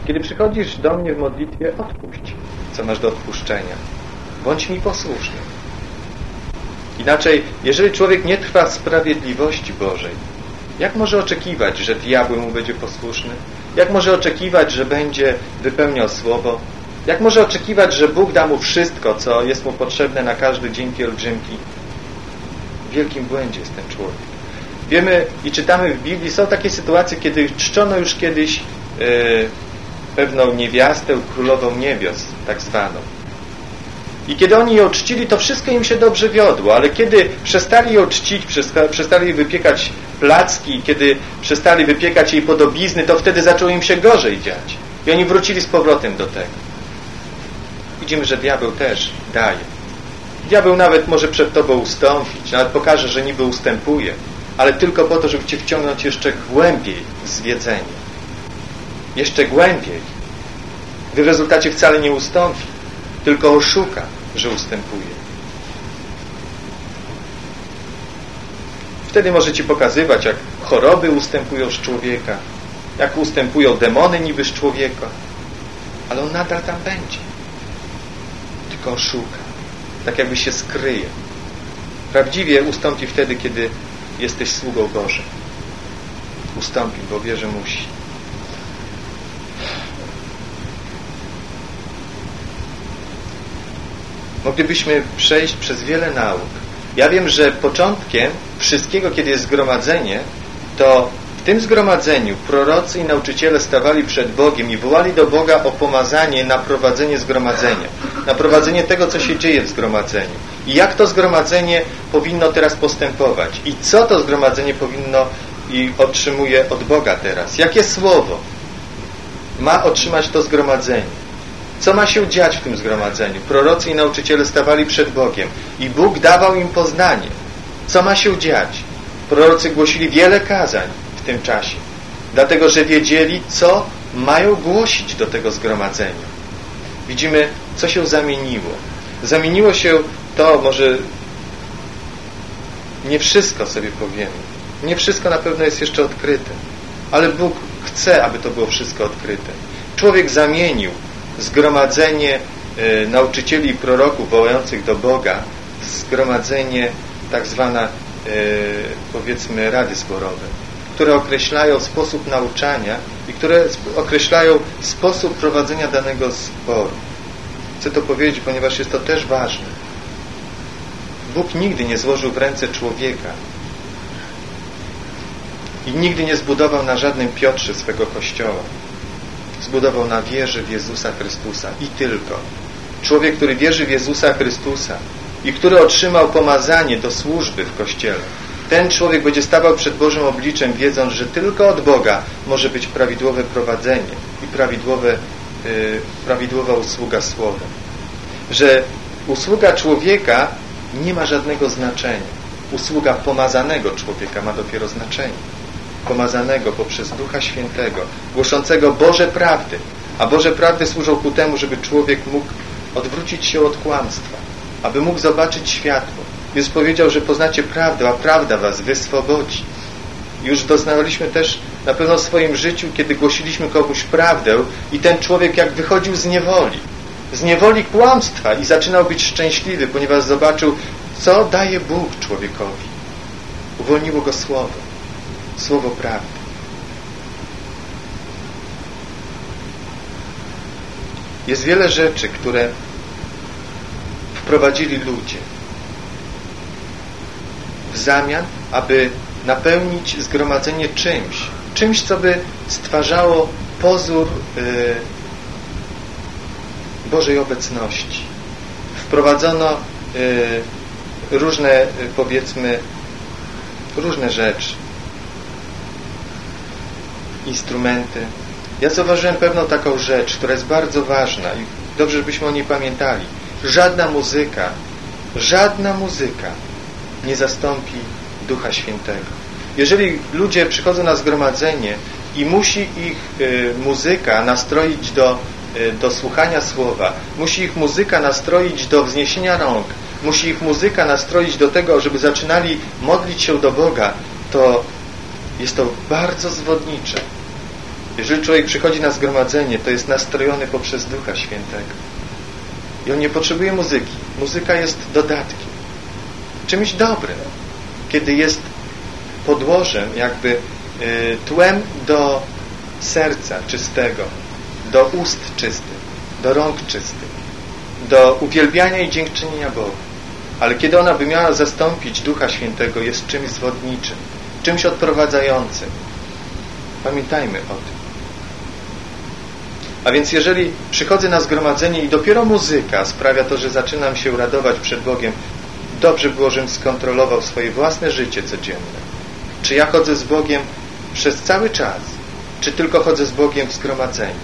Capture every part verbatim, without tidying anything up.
Kiedy przychodzisz do mnie w modlitwie, odpuść, co masz do odpuszczenia. Bądź mi posłuszny. Inaczej, jeżeli człowiek nie trwa w sprawiedliwości Bożej, jak może oczekiwać, że diabeł mu będzie posłuszny? Jak może oczekiwać, że będzie wypełniał słowo? Jak może oczekiwać, że Bóg da mu wszystko, co jest mu potrzebne na każdy dzień pielgrzymki? W wielkim błędzie jest ten człowiek. Wiemy i czytamy w Biblii, są takie sytuacje, kiedy czczono już kiedyś yy, pewną niewiastę, królową niebios, tak zwaną. I kiedy oni ją czcili, to wszystko im się dobrze wiodło, ale kiedy przestali ją czcić, przestali wypiekać placki, kiedy przestali wypiekać jej podobizny, to wtedy zaczęło im się gorzej dziać. I oni wrócili z powrotem do tego. Widzimy, że diabeł też daje. Diabeł nawet może przed tobą ustąpić, nawet pokaże, że niby ustępuje, ale tylko po to, żeby cię wciągnąć jeszcze głębiej w zwiedzenie. Jeszcze głębiej. Gdy w rezultacie wcale nie ustąpi, tylko oszuka, że ustępuje. Wtedy może ci pokazywać, jak choroby ustępują z człowieka, jak ustępują demony niby z człowieka, ale on nadal tam będzie. Tylko oszuka. Tak jakby się skryje. Prawdziwie ustąpi wtedy, kiedy jesteś sługą Bożym. Ustąpi, bo wie, że musi. Moglibyśmy przejść przez wiele nauk. Ja wiem, że początkiem wszystkiego, kiedy jest zgromadzenie, to w tym zgromadzeniu prorocy i nauczyciele stawali przed Bogiem i wołali do Boga o pomazanie na prowadzenie zgromadzenia, na prowadzenie tego, co się dzieje w zgromadzeniu. I jak to zgromadzenie powinno teraz postępować. I co to zgromadzenie powinno i otrzymuje od Boga teraz. Jakie słowo ma otrzymać to zgromadzenie. Co ma się dziać w tym zgromadzeniu? Prorocy i nauczyciele stawali przed Bogiem i Bóg dawał im poznanie. Co ma się dziać? Prorocy głosili wiele kazań w tym czasie, dlatego że wiedzieli, co mają głosić do tego zgromadzenia. Widzimy, co się zamieniło. Zamieniło się to, może nie wszystko sobie powiemy. Nie wszystko na pewno jest jeszcze odkryte, ale Bóg chce, aby to było wszystko odkryte. Człowiek zamienił zgromadzenie y, nauczycieli i proroków wołających do Boga w zgromadzenie tak zwane y, powiedzmy rady zborowe, które określają sposób nauczania i które określają sposób prowadzenia danego zboru. Chcę to powiedzieć, ponieważ jest to też ważne. Bóg nigdy nie złożył w ręce człowieka i nigdy nie zbudował na żadnym Piotrze swego kościoła. Zbudował na wierze w Jezusa Chrystusa i tylko. Człowiek, który wierzy w Jezusa Chrystusa i który otrzymał pomazanie do służby w Kościele, ten człowiek będzie stawał przed Bożym obliczem, wiedząc, że tylko od Boga może być prawidłowe prowadzenie i prawidłowe, yy, prawidłowa usługa słowem. Że usługa człowieka nie ma żadnego znaczenia. Usługa pomazanego człowieka ma dopiero znaczenie. Pomazanego poprzez Ducha Świętego, głoszącego Boże prawdy. A Boże prawdy służą ku temu, żeby człowiek mógł odwrócić się od kłamstwa, aby mógł zobaczyć światło. Jezus powiedział, że poznacie prawdę, a prawda was wyswobodzi. Już doznaliśmy też na pewno w swoim życiu, kiedy głosiliśmy komuś prawdę i ten człowiek jak wychodził z niewoli, z niewoli kłamstwa i zaczynał być szczęśliwy, ponieważ zobaczył, co daje Bóg człowiekowi. Uwolniło go Słowo. Słowo prawdy. Jest wiele rzeczy, które wprowadzili ludzie w zamian, aby napełnić zgromadzenie czymś, czymś, co by stwarzało pozór yy, Bożej obecności. Wprowadzono yy, różne, yy, powiedzmy, różne rzeczy. Instrumenty. Ja zauważyłem pewną taką rzecz, która jest bardzo ważna i dobrze, żebyśmy o niej pamiętali. Żadna muzyka, żadna muzyka nie zastąpi Ducha Świętego. Jeżeli ludzie przychodzą na zgromadzenie i musi ich y, muzyka nastroić do, y, do słuchania słowa, musi ich muzyka nastroić do wzniesienia rąk, musi ich muzyka nastroić do tego, żeby zaczynali modlić się do Boga, to jest to bardzo zwodnicze. Jeżeli człowiek przychodzi na zgromadzenie, to jest nastrojony poprzez Ducha Świętego. I on nie potrzebuje muzyki. Muzyka jest dodatkiem. Czymś dobrym. Kiedy jest podłożem, jakby y, tłem do serca czystego, do ust czystych, do rąk czystych, do uwielbiania i dziękczynienia Bogu. Ale kiedy ona by miała zastąpić Ducha Świętego, jest czymś zwodniczym, czymś odprowadzającym. Pamiętajmy o tym. A więc jeżeli przychodzę na zgromadzenie i dopiero muzyka sprawia to, że zaczynam się radować przed Bogiem, dobrze było, żebym skontrolował swoje własne życie codzienne. Czy ja chodzę z Bogiem przez cały czas? Czy tylko chodzę z Bogiem w zgromadzeniu?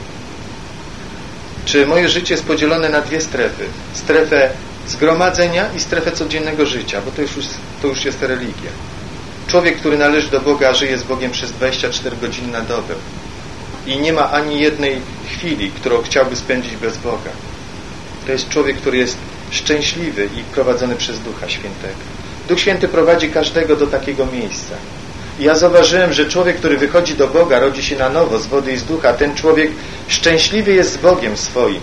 Czy moje życie jest podzielone na dwie strefy? Strefę zgromadzenia i strefę codziennego życia, bo to już, to już jest religia. Człowiek, który należy do Boga, żyje z Bogiem przez dwadzieścia cztery godziny na dobę i nie ma ani jednej chwili, którą chciałby spędzić bez Boga. To jest człowiek, który jest szczęśliwy i prowadzony przez Ducha Świętego. Duch Święty prowadzi każdego do takiego miejsca. I ja zauważyłem, że człowiek, który wychodzi do Boga, rodzi się na nowo z wody i z ducha, ten człowiek szczęśliwy jest z Bogiem swoim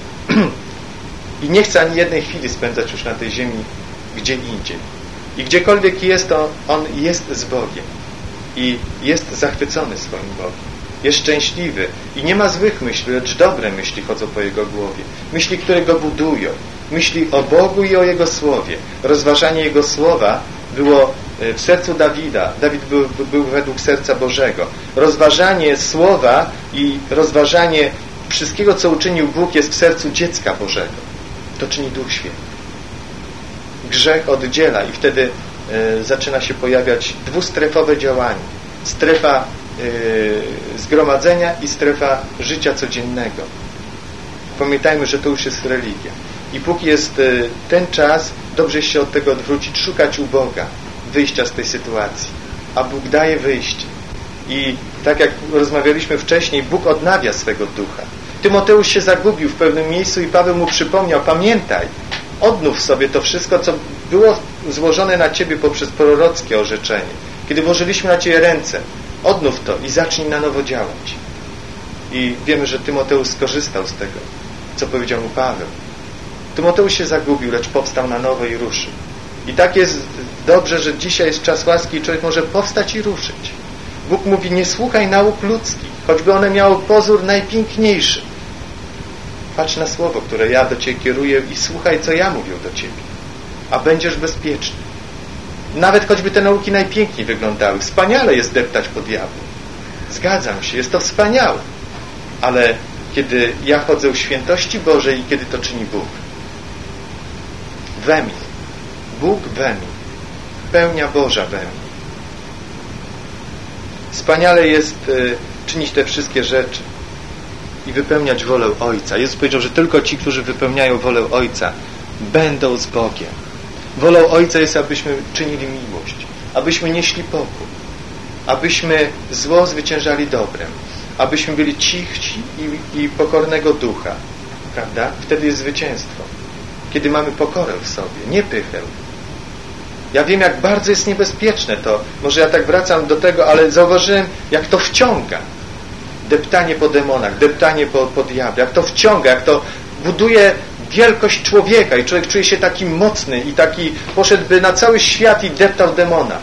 i nie chce ani jednej chwili spędzać już na tej ziemi gdzie indziej. I gdziekolwiek jest, to on jest z Bogiem i jest zachwycony swoim Bogiem. Jest szczęśliwy i nie ma złych myśli, lecz dobre myśli chodzą po jego głowie. Myśli, które go budują. Myśli o Bogu i o Jego Słowie. Rozważanie Jego Słowa było w sercu Dawida. Dawid był, był według serca Bożego. Rozważanie Słowa i rozważanie wszystkiego, co uczynił Bóg, jest w sercu dziecka Bożego. To czyni Duch Święty. Grzech oddziela i wtedy y, zaczyna się pojawiać dwustrefowe działanie. Strefa y, zgromadzenia i strefa życia codziennego. Pamiętajmy, że to już jest religia. I póki jest y, ten czas, dobrze się od tego odwrócić, szukać u Boga wyjścia z tej sytuacji. A Bóg daje wyjście. I tak jak rozmawialiśmy wcześniej, Bóg odnawia swego ducha. Tymoteusz się zagubił w pewnym miejscu i Paweł mu przypomniał, pamiętaj, odnów sobie to wszystko, co było złożone na Ciebie poprzez prorockie orzeczenie. Kiedy włożyliśmy na Ciebie ręce, odnów to i zacznij na nowo działać. I wiemy, że Tymoteusz skorzystał z tego, co powiedział mu Paweł. Tymoteusz się zagubił, lecz powstał na nowo i ruszył. I tak jest dobrze, że dzisiaj jest czas łaski i człowiek może powstać i ruszyć. Bóg mówi, nie słuchaj nauk ludzkich, choćby one miały pozór najpiękniejszy. Patrz na słowo, które ja do Ciebie kieruję i słuchaj, co ja mówię do Ciebie. A będziesz bezpieczny. Nawet choćby te nauki najpiękniej wyglądały. Wspaniale jest deptać po diabłu. Zgadzam się, jest to wspaniałe. Ale kiedy ja chodzę w świętości Bożej i kiedy to czyni Bóg. We mnie. Bóg we mnie. Pełnia Boża we mnie. Wspaniale jest y, czynić te wszystkie rzeczy i wypełniać wolę Ojca. Jezus powiedział, że tylko ci, którzy wypełniają wolę Ojca, będą z Bogiem. Wolą Ojca jest, abyśmy czynili miłość, abyśmy nieśli pokój, abyśmy zło zwyciężali dobrem, abyśmy byli cichci i, i pokornego ducha. Prawda? Wtedy jest zwycięstwo. Kiedy mamy pokorę w sobie, nie pychę. Ja wiem, jak bardzo jest niebezpieczne to. Może ja tak wracam do tego, ale zauważyłem, jak to wciąga. Deptanie po demonach, deptanie po, po diable, jak to wciąga, jak to buduje wielkość człowieka i człowiek czuje się taki mocny i taki poszedłby na cały świat i deptał demona.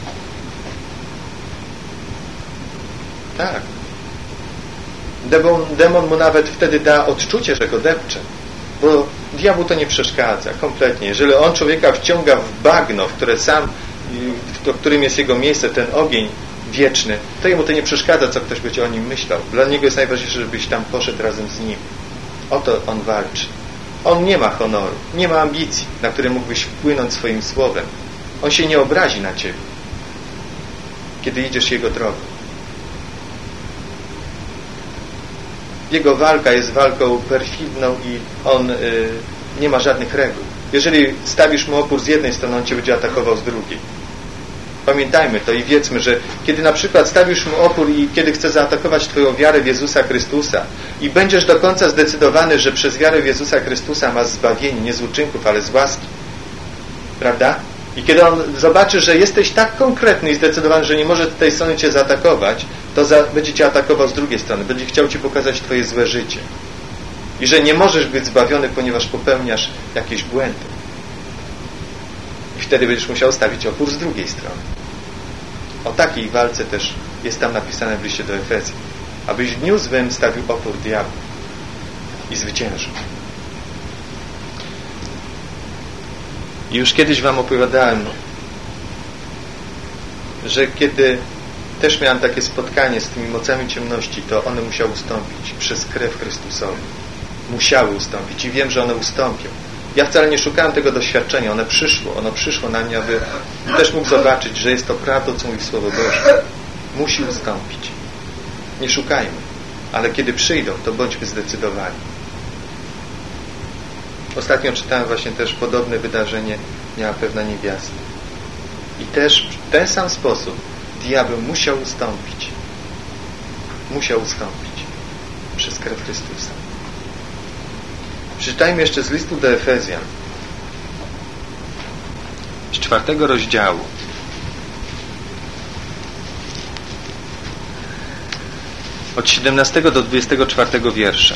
Tak. Demon, demon mu nawet wtedy da odczucie, że go depcze. Bo diabłu to nie przeszkadza kompletnie. Jeżeli on człowieka wciąga w bagno, w które sam, w którym jest jego miejsce, ten ogień wieczny, to jemu to nie przeszkadza, co ktoś będzie o nim myślał. Dla niego jest najważniejsze, żebyś tam poszedł razem z nim. O to on walczy. On nie ma honoru, nie ma ambicji, na które mógłbyś wpłynąć swoim słowem. On się nie obrazi na ciebie, kiedy idziesz jego drogą. Jego walka jest walką perfidną i on y, nie ma żadnych reguł. Jeżeli stawisz mu opór z jednej strony, on cię będzie atakował z drugiej. Pamiętajmy to i wiedzmy, że kiedy na przykład stawisz mu opór i kiedy chce zaatakować twoją wiarę w Jezusa Chrystusa i będziesz do końca zdecydowany, że przez wiarę w Jezusa Chrystusa masz zbawienie, nie z uczynków, ale z łaski. Prawda? I kiedy on zobaczy, że jesteś tak konkretny i zdecydowany, że nie może tej strony cię zaatakować, to za, będzie cię atakował z drugiej strony, będzie chciał ci pokazać twoje złe życie i że nie możesz być zbawiony, ponieważ popełniasz jakieś błędy. I wtedy będziesz musiał stawić opór z drugiej strony. O takiej walce też jest tam napisane w liście do Efezjan. Abyś w dniu złym stawił opór diabłu i zwyciężył. I już kiedyś wam opowiadałem, że kiedy też miałem takie spotkanie z tymi mocami ciemności, to one musiały ustąpić przez krew Chrystusową. Musiały ustąpić i wiem, że one ustąpią. Ja wcale nie szukałem tego doświadczenia, one przyszło, ono przyszło na mnie, aby też mógł zobaczyć, że jest to prawdą, co mówi Słowo Boże. Musi ustąpić. Nie szukajmy, ale kiedy przyjdą, to bądźmy zdecydowani. Ostatnio czytałem właśnie też podobne wydarzenie, miała pewna niewiasta. I też w ten sam sposób diabeł musiał ustąpić. Musiał ustąpić przez krew Chrystusa. Przeczytajmy jeszcze z listu do Efezjan, z czwartego rozdziału. Od siedemnastego do dwudziestego czwartego wiersza.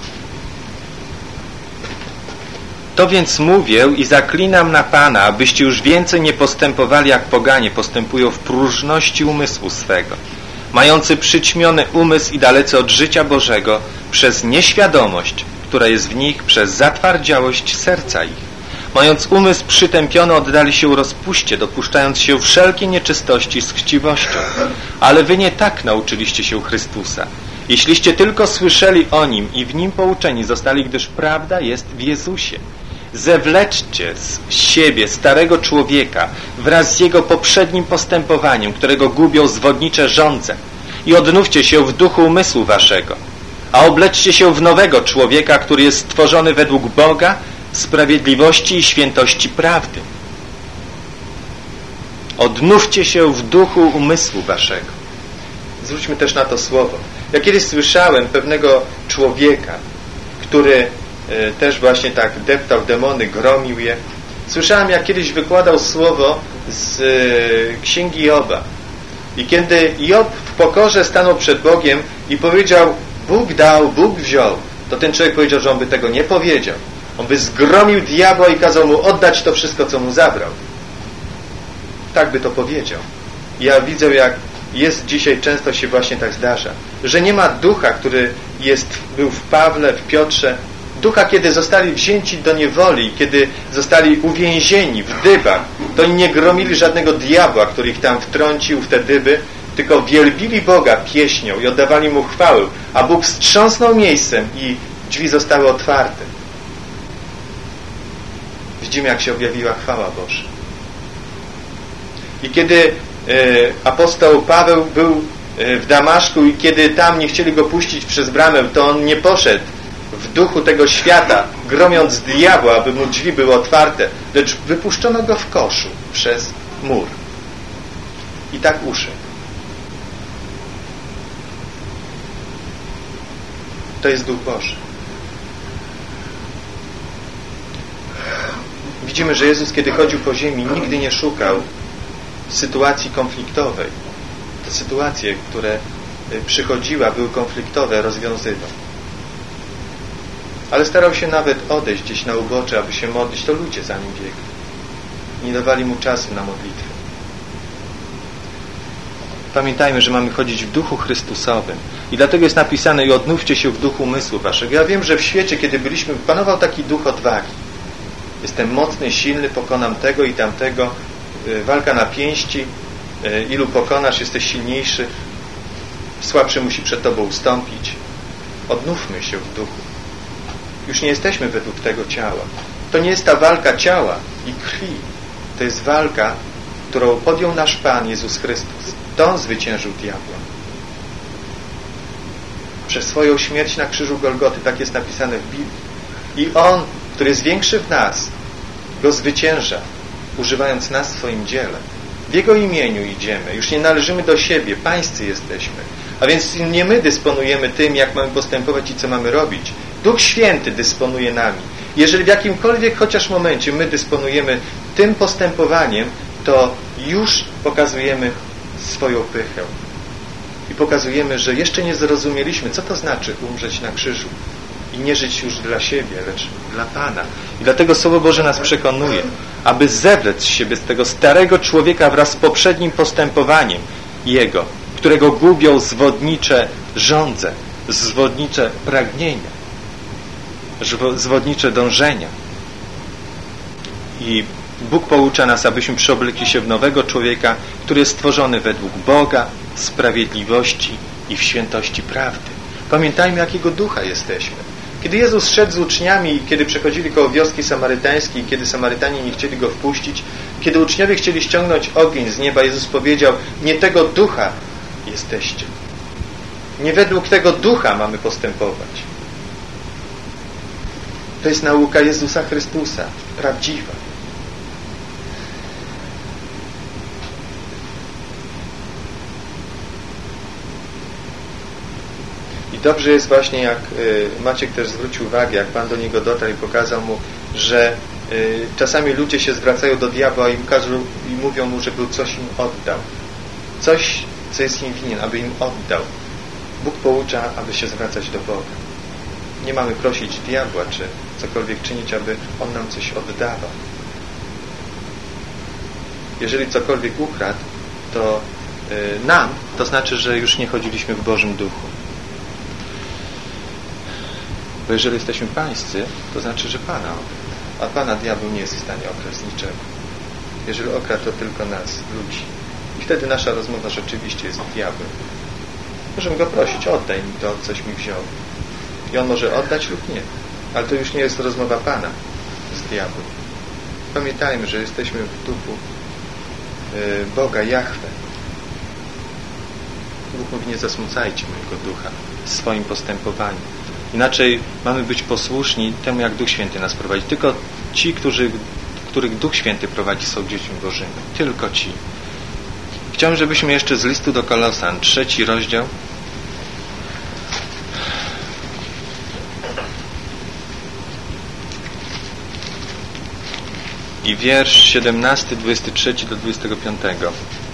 To więc mówię i zaklinam na Pana, abyście już więcej nie postępowali jak poganie postępują w próżności umysłu swego, mający przyćmiony umysł i dalece od życia Bożego przez nieświadomość, która jest w nich, przez zatwardziałość serca ich. Mając umysł przytępiony, oddali się rozpuście, dopuszczając się wszelkiej nieczystości z chciwością. Ale wy nie tak nauczyliście się Chrystusa. Jeśliście tylko słyszeli o Nim i w Nim pouczeni zostali, gdyż prawda jest w Jezusie. Zewleczcie z siebie starego człowieka wraz z jego poprzednim postępowaniem, którego gubią zwodnicze żądze, i odnówcie się w duchu umysłu waszego, a obleczcie się w nowego człowieka, który jest stworzony według Boga, sprawiedliwości i świętości prawdy. Odnówcie się w duchu umysłu waszego. Zwróćmy też na to słowo. Ja kiedyś słyszałem pewnego człowieka, który e, też właśnie tak deptał demony, gromił je. Słyszałem, jak kiedyś wykładał słowo z e, księgi Joba. I kiedy Job w pokorze stanął przed Bogiem i powiedział: Bóg dał, Bóg wziął, to ten człowiek powiedział, że on by tego nie powiedział. On by zgromił diabła i kazał mu oddać to wszystko, co mu zabrał. Tak by to powiedział. Ja widzę, jak jest dzisiaj, często się właśnie tak zdarza, że nie ma ducha, który jest, był w Pawle, w Piotrze, ducha, kiedy zostali wzięci do niewoli, kiedy zostali uwięzieni w dybach, to oni nie gromili żadnego diabła, który ich tam wtrącił w te dyby, tylko wielbili Boga pieśnią i oddawali Mu chwałę, a Bóg wstrząsnął miejscem i drzwi zostały otwarte. Widzimy, jak się objawiła chwała Boża. I kiedy e, apostoł Paweł był e, w Damaszku i kiedy tam nie chcieli go puścić przez bramę, to on nie poszedł w duchu tego świata, gromiąc diabła, aby mu drzwi były otwarte, lecz wypuszczono go w koszu przez mur. I tak uszedł. To jest Duch Boży. Widzimy, że Jezus, kiedy chodził po ziemi, nigdy nie szukał sytuacji konfliktowej. Te sytuacje, które przychodziły, były konfliktowe, rozwiązywał. Ale starał się nawet odejść gdzieś na ubocze, aby się modlić. To ludzie za nim biegli. Nie dawali mu czasu na modlitwę. Pamiętajmy, że mamy chodzić w duchu Chrystusowym. I dlatego jest napisane: i odnówcie się w duchu umysłu waszego. Ja wiem, że w świecie, kiedy byliśmy, panował taki duch odwagi. Jestem mocny, silny, pokonam tego i tamtego. Walka na pięści. Ilu pokonasz, jesteś silniejszy. Słabszy musi przed tobą ustąpić. Odnówmy się w duchu. Już nie jesteśmy według tego ciała. To nie jest ta walka ciała i krwi. To jest walka, którą podjął nasz Pan Jezus Chrystus. To On zwyciężył diabła. Przez swoją śmierć na krzyżu Golgoty, tak jest napisane w Biblii. I On, który jest większy w nas, go zwycięża, używając nas w swoim dziele. W Jego imieniu idziemy. Już nie należymy do siebie. Pańscy jesteśmy. A więc nie my dysponujemy tym, jak mamy postępować i co mamy robić. Duch Święty dysponuje nami. Jeżeli w jakimkolwiek chociaż momencie my dysponujemy tym postępowaniem, to już pokazujemy swoją pychę. I pokazujemy, że jeszcze nie zrozumieliśmy, co to znaczy umrzeć na krzyżu i nie żyć już dla siebie, lecz dla Pana. I dlatego Słowo Boże nas przekonuje, aby zewlec z siebie z tego starego człowieka wraz z poprzednim postępowaniem Jego, którego gubią zwodnicze żądze, zwodnicze pragnienia, zwodnicze dążenia. I Bóg poucza nas, abyśmy przeoblekli się w nowego człowieka, który jest stworzony według Boga, sprawiedliwości i w świętości prawdy. Pamiętajmy, jakiego ducha jesteśmy. Kiedy Jezus szedł z uczniami, kiedy przechodzili koło wioski samarytańskiej, kiedy Samarytanie nie chcieli Go wpuścić, kiedy uczniowie chcieli ściągnąć ogień z nieba, Jezus powiedział: nie tego ducha jesteście. Nie według tego ducha mamy postępować. To jest nauka Jezusa Chrystusa, prawdziwa. I dobrze jest właśnie, jak Maciek też zwrócił uwagę, jak Pan do niego dotarł i pokazał mu, że czasami ludzie się zwracają do diabła i każą i mówią mu, żeby coś im oddał. Coś, co jest im winien, aby im oddał. Bóg poucza, aby się zwracać do Boga. Nie mamy prosić diabła, czy cokolwiek czynić, aby on nam coś oddawał. Jeżeli cokolwiek ukradł, to y, nam, to znaczy, że już nie chodziliśmy w Bożym Duchu. Bo jeżeli jesteśmy pańscy, to znaczy, że Pana okradł. A Pana diabeł nie jest w stanie okraść niczego. Jeżeli okradł, to tylko nas, ludzi. I wtedy nasza rozmowa rzeczywiście jest z diabłem. Możemy go prosić: oddaj mi to, coś mi wziął. I on może oddać lub nie. Ale to już nie jest rozmowa Pana z diabłem. Pamiętajmy, że jesteśmy w duchu y, Boga, Jahwe. Bóg mówi: nie zasmucajcie mojego ducha swoim postępowaniem. Inaczej mamy być posłuszni temu, jak Duch Święty nas prowadzi. Tylko ci, którzy, których Duch Święty prowadzi, są dziećmi Bożymi. Tylko ci. Chciałbym, żebyśmy jeszcze z listu do Kolosan, trzeci rozdział, i wiersz siedemnasty, dwudziesty trzeci do dwudziestego piątego.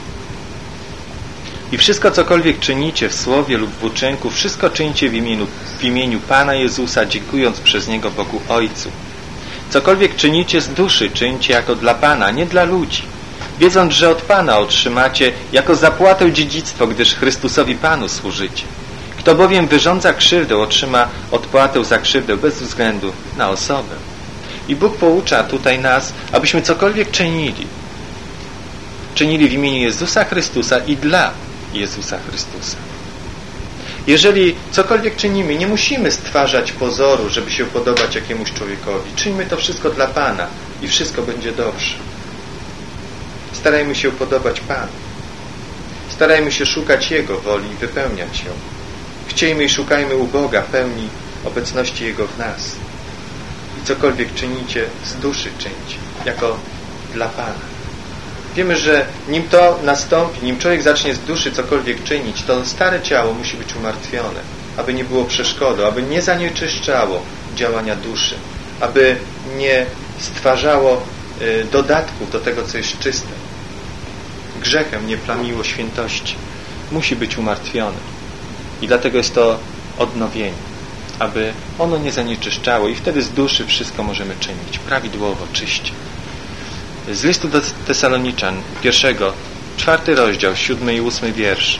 I wszystko, cokolwiek czynicie w słowie lub w uczynku, wszystko czyńcie w imieniu, w imieniu Pana Jezusa, dziękując przez Niego Bogu Ojcu. Cokolwiek czynicie z duszy, czyńcie jako dla Pana, nie dla ludzi, wiedząc, że od Pana otrzymacie jako zapłatę dziedzictwo, gdyż Chrystusowi Panu służycie. Kto bowiem wyrządza krzywdę, otrzyma odpłatę za krzywdę bez względu na osobę. I Bóg poucza tutaj nas, abyśmy cokolwiek czynili, czynili w imieniu Jezusa Chrystusa i dla Jezusa Chrystusa. Jeżeli cokolwiek czynimy, nie musimy stwarzać pozoru, żeby się podobać jakiemuś człowiekowi. Czyńmy to wszystko dla Pana i wszystko będzie dobrze. Starajmy się podobać Panu. Starajmy się szukać Jego woli i wypełniać ją. Chciejmy i szukajmy u Boga pełni obecności Jego w nas. I cokolwiek czynicie, z duszy czyńcie, jako dla Pana. Wiemy, że nim to nastąpi, nim człowiek zacznie z duszy cokolwiek czynić, to stare ciało musi być umartwione, aby nie było przeszkody, aby nie zanieczyszczało działania duszy, aby nie stwarzało y, dodatków do tego, co jest czyste. Grzechem nie plamiło świętości. Musi być umartwione. I dlatego jest to odnowienie, aby ono nie zanieczyszczało i wtedy z duszy wszystko możemy czynić prawidłowo, czyście. Z listu do Tesaloniczan, pierwszego, czwarty rozdział, siódmy i ósmy wiersz.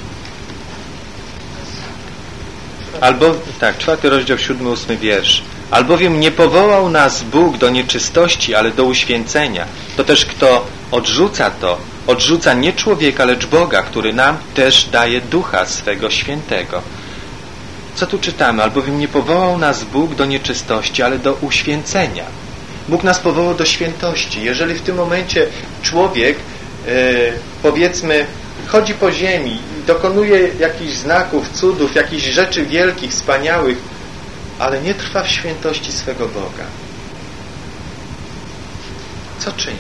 Albo, tak, czwarty rozdział, siódmy, ósmy wiersz. Albowiem nie powołał nas Bóg do nieczystości, ale do uświęcenia. To też kto odrzuca to, odrzuca nie człowieka, lecz Boga, który nam też daje Ducha swego Świętego. Co tu czytamy? Albowiem nie powołał nas Bóg do nieczystości, ale do uświęcenia. Bóg nas powołał do świętości. Jeżeli w tym momencie człowiek, yy, powiedzmy, chodzi po ziemi, dokonuje jakichś znaków, cudów, jakichś rzeczy wielkich, wspaniałych, ale nie trwa w świętości swego Boga, co czyni?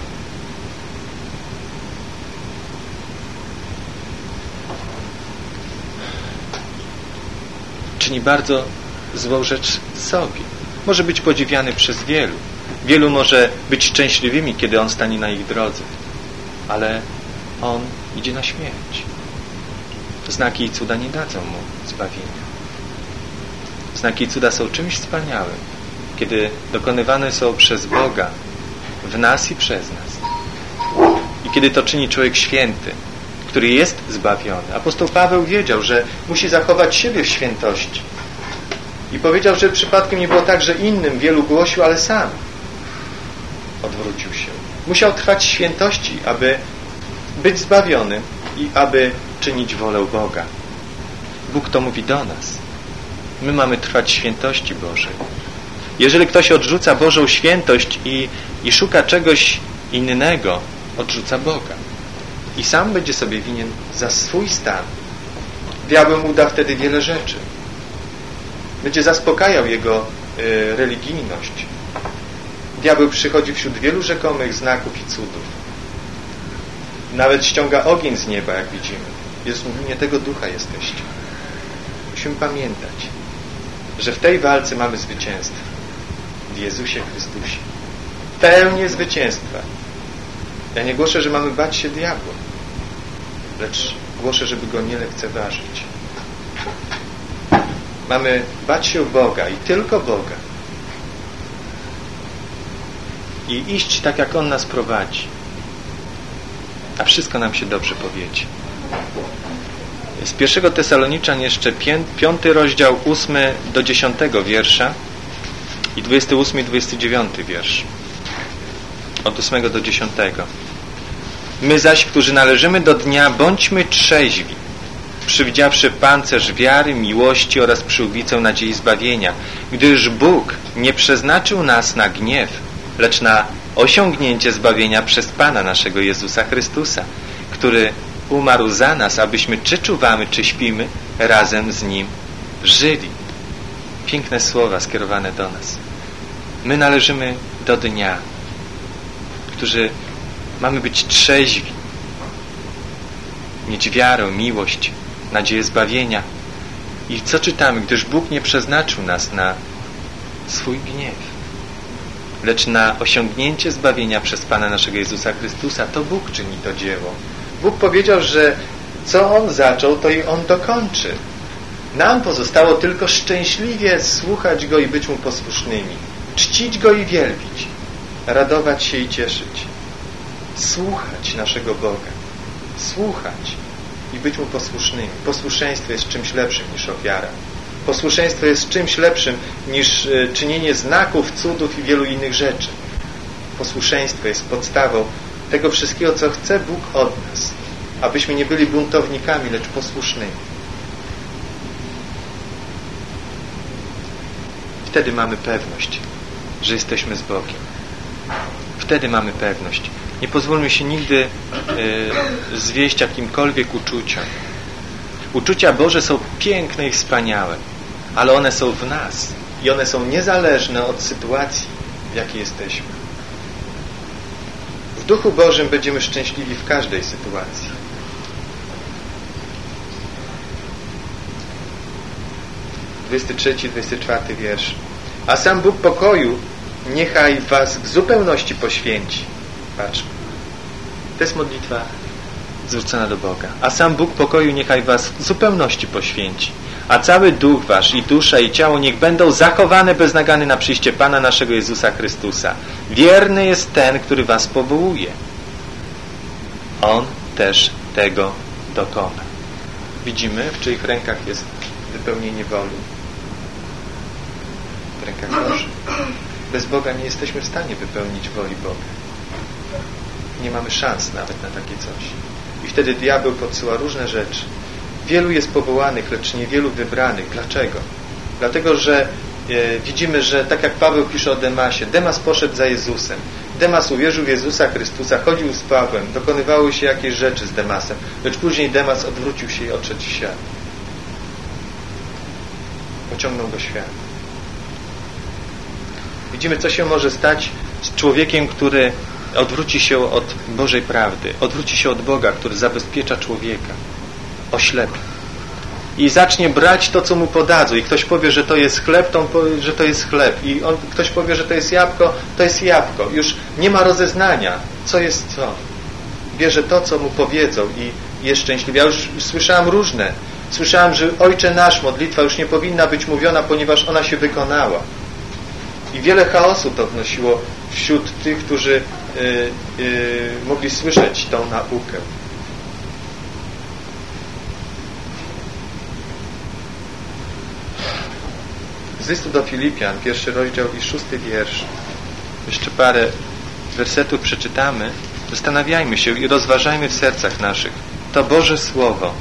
Czyni bardzo złą rzecz sobie. Może być podziwiany przez wielu. Wielu może być szczęśliwymi, kiedy on stanie na ich drodze. Ale on idzie na śmierć. znaki i cuda nie dadzą mu zbawienia. Znaki i cuda są czymś wspaniałym, kiedy dokonywane są przez Boga w nas i przez nas. I kiedy to czyni człowiek święty, który jest zbawiony. Apostoł Paweł wiedział, że musi zachować siebie w świętości. I powiedział, że przypadkiem nie było tak, że innym wielu głosił, ale sam odwrócił się. Musiał trwać w świętości, aby być zbawiony i aby czynić wolę Boga. Bóg to mówi do nas. My mamy trwać w świętości Bożej. Jeżeli ktoś odrzuca Bożą świętość i, i szuka czegoś innego, odrzuca Boga. I sam będzie sobie winien za swój stan. Diabeł mu da wtedy wiele rzeczy. Będzie zaspokajał jego y, religijność. Diabeł przychodzi wśród wielu rzekomych znaków i cudów. Nawet ściąga ogień z nieba, jak widzimy. Jezus mówi, nie tego ducha jesteście. Musimy pamiętać, że w tej walce mamy zwycięstwo. W Jezusie Chrystusie. Pełnię zwycięstwa. Ja nie głoszę, że mamy bać się diabła, lecz głoszę, żeby go nie lekceważyć. Mamy bać się Boga i tylko Boga. I iść tak, jak On nas prowadzi. A wszystko nam się dobrze powiedzie. Z pierwszego Tesaloniczan jeszcze piąty rozdział, ósmy do dziesiątego wiersza i dwudziesty ósmy i dwudziesty dziewiąty wiersz. Od ósmego do dziesiątego. My zaś, którzy należymy do dnia, bądźmy trzeźwi, przywdziawszy pancerz wiary, miłości oraz przyłbicę nadziei zbawienia, gdyż Bóg nie przeznaczył nas na gniew, lecz na osiągnięcie zbawienia przez Pana naszego Jezusa Chrystusa, który umarł za nas, abyśmy czy czuwamy, czy śpimy, razem z Nim żyli. Piękne słowa skierowane do nas. My należymy do dnia, którzy mamy być trzeźwi, mieć wiarę, miłość, nadzieję zbawienia. I co czytamy? Gdyż Bóg nie przeznaczył nas na swój gniew, lecz na osiągnięcie zbawienia przez Pana naszego Jezusa Chrystusa. To Bóg czyni to dzieło. Bóg powiedział, że co On zaczął, to i On dokończy. Nam pozostało tylko szczęśliwie słuchać Go i być Mu posłusznymi. Czcić Go i wielbić. Radować się i cieszyć. Słuchać naszego Boga. Słuchać i być Mu posłusznymi. Posłuszeństwo jest czymś lepszym niż ofiara. Posłuszeństwo jest czymś lepszym niż czynienie znaków, cudów i wielu innych rzeczy. Posłuszeństwo jest podstawą tego wszystkiego, co chce Bóg od nas. Abyśmy nie byli buntownikami, lecz posłusznymi. Wtedy mamy pewność, że jesteśmy z Bogiem. Wtedy mamy pewność. Nie pozwólmy się nigdy y, zwieść jakimkolwiek uczuciom. Uczucia Boże są piękne i wspaniałe, ale one są w nas i one są niezależne od sytuacji, w jakiej jesteśmy. W Duchu Bożym będziemy szczęśliwi w każdej sytuacji. dwudziesty trzeci, dwudziesty czwarty wiersz. A sam Bóg pokoju niechaj was w zupełności poświęci. Patrz. To jest modlitwa zwrócona do Boga. A sam Bóg pokoju niechaj was w zupełności poświęci. A cały duch wasz i dusza i ciało niech będą zachowane bez nagany na przyjście Pana naszego Jezusa Chrystusa. Wierny jest ten, który was powołuje. On też tego dokona. Widzimy, w czyich rękach jest wypełnienie woli. W rękach Bożych. Bez Boga nie jesteśmy w stanie wypełnić woli Boga. Nie mamy szans nawet na takie coś. I wtedy diabeł podsyła różne rzeczy. Wielu jest powołanych, lecz niewielu wybranych. Dlaczego? Dlatego, że e, widzimy, że tak jak Paweł pisze o Demasie, Demas poszedł za Jezusem. Demas uwierzył w Jezusa Chrystusa, chodził z Pawłem, dokonywały się jakieś rzeczy z Demasem, lecz później Demas odwrócił się i odszedł w świat. Pociągnął go świat. Widzimy, co się może stać z człowiekiem, który odwróci się od Bożej prawdy, odwróci się od Boga, który zabezpiecza człowieka, oślepi i zacznie brać to, co mu podadzą. I ktoś powie, że to jest chleb, to on powie, że to jest chleb. I on, ktoś powie, że to jest jabłko, to jest jabłko. Już nie ma rozeznania, co jest co. Bierze to, co mu powiedzą i jest szczęśliwy. Ja już słyszałem różne. Słyszałem, że Ojcze Nasz, modlitwa już nie powinna być mówiona, ponieważ ona się wykonała. I wiele chaosu to wnosiło wśród tych, którzy yy, yy, mogli słyszeć tą naukę. Z listu do Filipian, pierwszy rozdział i szósty wiersz. Jeszcze parę wersetów przeczytamy. Zastanawiajmy się i rozważajmy w sercach naszych to Boże Słowo.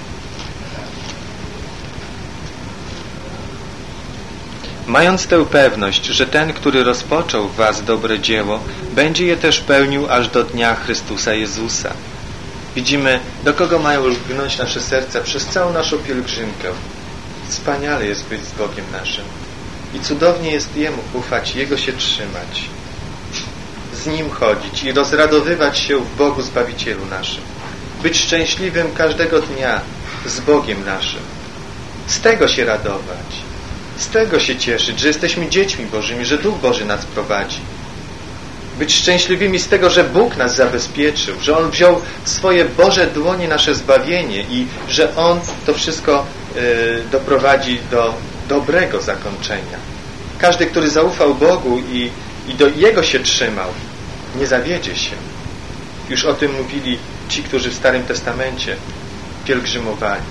Mając tę pewność, że ten, który rozpoczął w was dobre dzieło, będzie je też pełnił aż do dnia Chrystusa Jezusa. Widzimy, do kogo mają lgnąć nasze serca przez całą naszą pielgrzymkę. Wspaniale jest być z Bogiem naszym. I cudownie jest Jemu ufać, Jego się trzymać. Z Nim chodzić i rozradowywać się w Bogu Zbawicielu naszym. Być szczęśliwym każdego dnia z Bogiem naszym. Z tego się radować. Z tego się cieszyć, że jesteśmy dziećmi Bożymi, że Duch Boży nas prowadzi. Być szczęśliwymi z tego, że Bóg nas zabezpieczył, że On wziął w swoje Boże dłonie nasze zbawienie i że On to wszystko yy, doprowadzi do dobrego zakończenia. Każdy, który zaufał Bogu i, i do Jego się trzymał, nie zawiedzie się. Już o tym mówili ci, którzy w Starym Testamencie pielgrzymowali.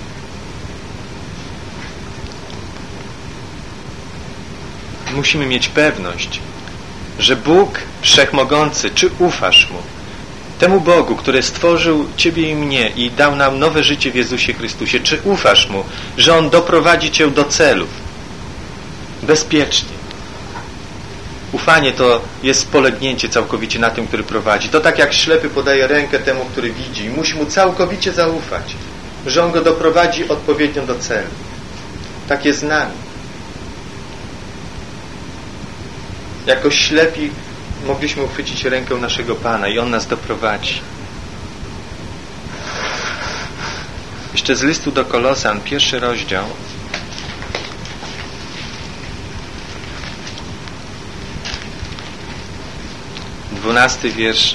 Musimy mieć pewność, że Bóg Wszechmogący, czy ufasz Mu, temu Bogu, który stworzył Ciebie i mnie i dał nam nowe życie w Jezusie Chrystusie, czy ufasz Mu, że On doprowadzi Cię do celów bezpiecznie. Ufanie to jest polegnięcie całkowicie na tym, który prowadzi. To tak jak ślepy podaje rękę temu, który widzi. Musi Mu całkowicie zaufać, że On go doprowadzi odpowiednio do celu. Tak jest z nami. Jako ślepi mogliśmy uchwycić rękę naszego Pana i On nas doprowadzi. Jeszcze z listu do Kolosan, pierwszy rozdział. Dwunasty wiersz.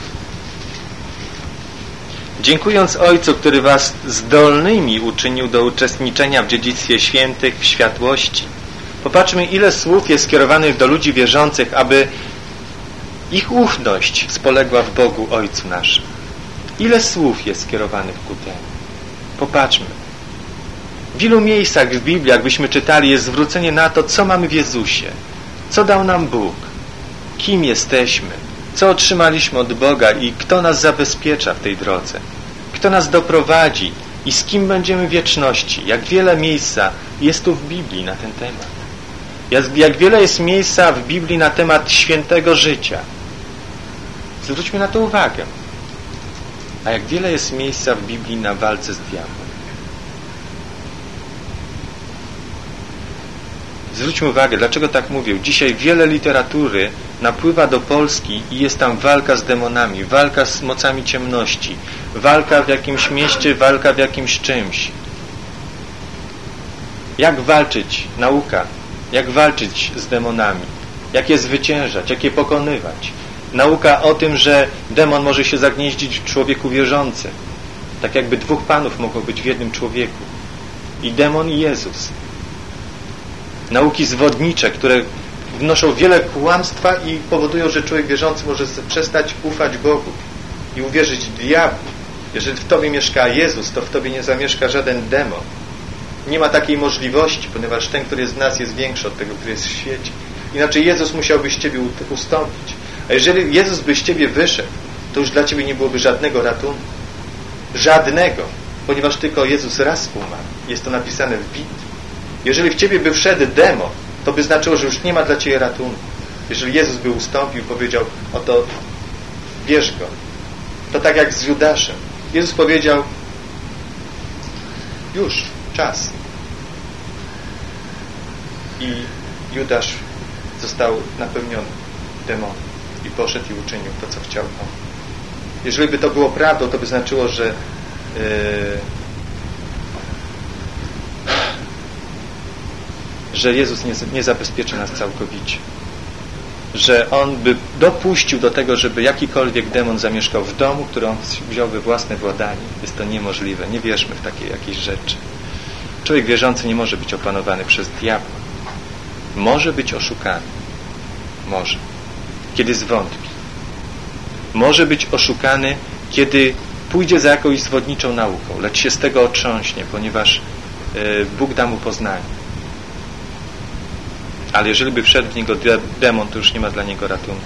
Dziękując Ojcu, który was zdolnymi uczynił do uczestniczenia w dziedzictwie świętych w światłości. Popatrzmy, ile słów jest skierowanych do ludzi wierzących, aby ich ufność spoległa w Bogu Ojcu naszym. Ile słów jest skierowanych ku temu? Popatrzmy. W wielu miejscach w Biblii, jakbyśmy czytali, jest zwrócenie na to, co mamy w Jezusie, co dał nam Bóg, kim jesteśmy, co otrzymaliśmy od Boga i kto nas zabezpiecza w tej drodze, kto nas doprowadzi i z kim będziemy w wieczności. Jak wiele miejsca jest tu w Biblii na ten temat. Jak, jak wiele jest miejsca w Biblii na temat świętego życia. Zwróćmy na to uwagę. A jak wiele jest miejsca w Biblii na walce z diabłem. Zwróćmy uwagę, dlaczego tak mówię. Dzisiaj wiele literatury napływa do Polski i jest tam walka z demonami, walka z mocami ciemności, walka w jakimś mieście, walka w jakimś czymś. Jak walczyć? Nauka. Jak walczyć z demonami? Jak je zwyciężać? Jak je pokonywać? Nauka o tym, że demon może się zagnieździć w człowieku wierzącym. Tak jakby dwóch panów mogło być w jednym człowieku. I demon, i Jezus. Nauki zwodnicze, które wnoszą wiele kłamstwa i powodują, że człowiek wierzący może przestać ufać Bogu i uwierzyć diabłu. Jeżeli w tobie mieszka Jezus, to w tobie nie zamieszka żaden demon. Nie ma takiej możliwości, ponieważ ten, który jest w nas, jest większy od tego, który jest w świecie. Inaczej Jezus musiałby z ciebie ustąpić. A jeżeli Jezus by z ciebie wyszedł, to już dla ciebie nie byłoby żadnego ratunku. Żadnego. Ponieważ tylko Jezus raz umarł. Jest to napisane w Biblii. Jeżeli w ciebie by wszedł demon, to by znaczyło, że już nie ma dla ciebie ratunku. Jeżeli Jezus by ustąpił i powiedział, oto bierz go. To tak jak z Judaszem. Jezus powiedział, już, czas. I Judasz został napełniony demonem i poszedł i uczynił to, co chciał on. Jeżeli by to było prawdą, to by znaczyło, że yy, że Jezus nie, nie zabezpieczy nas całkowicie. że On by dopuścił do tego, żeby jakikolwiek demon zamieszkał w domu, który On wziął we własne władanie. Jest to niemożliwe. Nie wierzmy w takie jakieś rzeczy. Człowiek wierzący nie może być opanowany przez diabła. Może być oszukany. Może. Kiedy zwątpi. Może być oszukany, kiedy pójdzie za jakąś zwodniczą nauką, lecz się z tego otrząśnie, ponieważ y, Bóg da mu poznanie. Ale jeżeli by wszedł w niego demon, to już nie ma dla niego ratunku.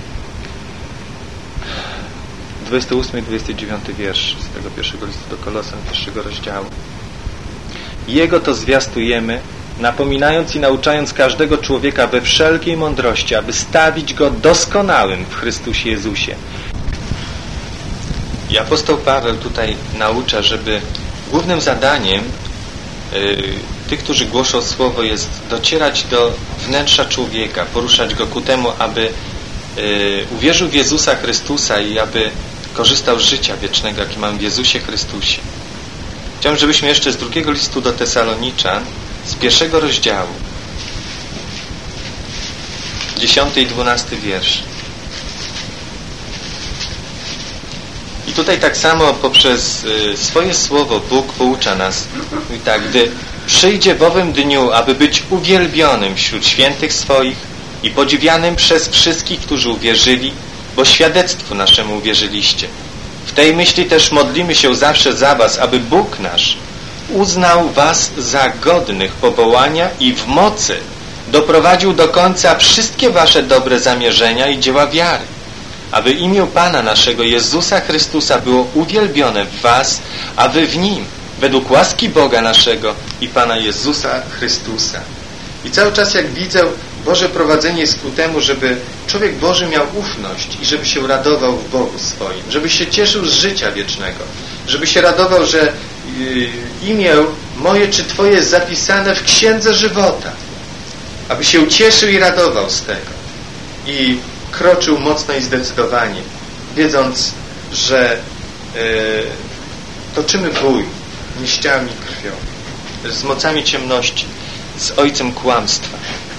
dwudziesty ósmy i dwudziesty dziewiąty wiersz z tego pierwszego listu do Kolosan, pierwszego rozdziału. Jego to zwiastujemy, napominając i nauczając każdego człowieka we wszelkiej mądrości, aby stawić go doskonałym w Chrystusie Jezusie. I apostoł Paweł tutaj naucza, żeby głównym zadaniem yy, tych, którzy głoszą Słowo, jest docierać do wnętrza człowieka, poruszać go ku temu, aby yy, uwierzył w Jezusa Chrystusa i aby korzystał z życia wiecznego, jakie mam w Jezusie Chrystusie. Chciałbym, żebyśmy jeszcze z drugiego listu do Tesaloniczan, z pierwszego rozdziału, dziesiąty i dwunasty wiersz. I tutaj tak samo poprzez y, swoje słowo Bóg poucza nas. I tak, gdy przyjdzie w owym dniu, aby być uwielbionym wśród świętych swoich i podziwianym przez wszystkich, którzy uwierzyli, bo świadectwu naszemu uwierzyliście. W tej myśli też modlimy się zawsze za was, aby Bóg nasz uznał was za godnych powołania i w mocy doprowadził do końca wszystkie wasze dobre zamierzenia i dzieła wiary, aby imię Pana naszego Jezusa Chrystusa było uwielbione w was, a wy w Nim, według łaski Boga naszego i Pana Jezusa Chrystusa. I cały czas, jak widzę, Boże prowadzenie jest ku temu, żeby człowiek Boży miał ufność i żeby się radował w Bogu swoim, żeby się cieszył z życia wiecznego, żeby się radował, że imię moje czy Twoje jest zapisane w Księdze Żywota, aby się cieszył i radował z tego i kroczył mocno i zdecydowanie, wiedząc, że yy, toczymy bój liściami krwią, z mocami ciemności, z ojcem kłamstwa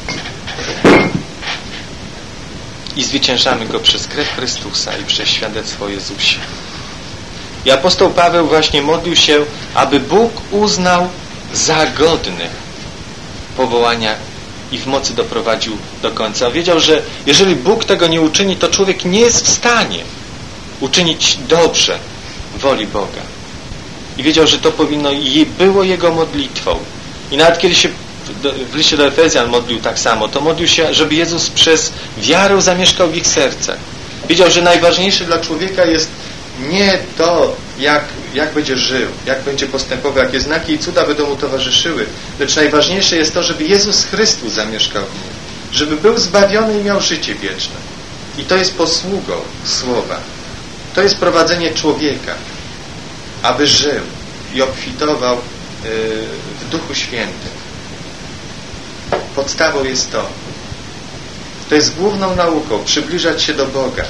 i zwyciężamy go przez krew Chrystusa i przez świadectwo o Jezusie. I apostoł Paweł właśnie modlił się, aby Bóg uznał za godnych powołania i w mocy doprowadził do końca. Wiedział, że jeżeli Bóg tego nie uczyni, to człowiek nie jest w stanie uczynić dobrze woli Boga. I wiedział, że to powinno i było jego modlitwą. I nawet kiedy się w liście do Efezjan modlił tak samo, to modlił się, żeby Jezus przez wiarę zamieszkał w ich sercach. Wiedział, że najważniejsze dla człowieka jest nie to, jak, jak będzie żył, jak będzie postępował, jakie znaki i cuda będą mu towarzyszyły, lecz najważniejsze jest to, żeby Jezus Chrystus zamieszkał w nim, żeby był zbawiony i miał życie wieczne. I to jest posługą Słowa. To jest prowadzenie człowieka, aby żył i obfitował yy, w Duchu Świętym. Podstawą jest to. To jest główną nauką, przybliżać się do Boga.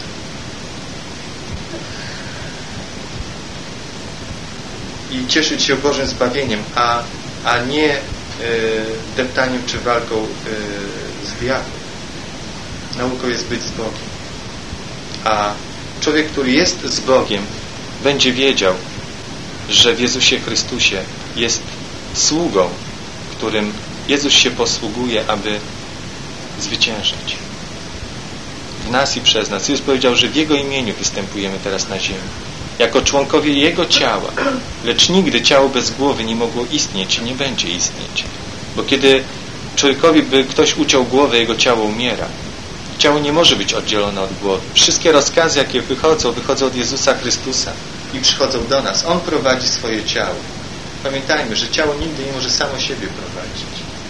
I cieszyć się Bożym zbawieniem, a, a nie y, deptaniem czy walką y, z diabłem. Nauką jest być z Bogiem. A człowiek, który jest z Bogiem, będzie wiedział, że w Jezusie Chrystusie jest sługą, którym Jezus się posługuje, aby zwyciężać w nas i przez nas. Jezus powiedział, że w Jego imieniu występujemy teraz na ziemi, jako członkowie Jego ciała, lecz nigdy ciało bez głowy nie mogło istnieć i nie będzie istnieć. Bo kiedy człowiekowi by ktoś uciął głowę, jego ciało umiera. Ciało nie może być oddzielone od głowy. Wszystkie rozkazy, jakie wychodzą, wychodzą od Jezusa Chrystusa i przychodzą do nas. On prowadzi swoje ciało. Pamiętajmy, że ciało nigdy nie może samo siebie prowadzić.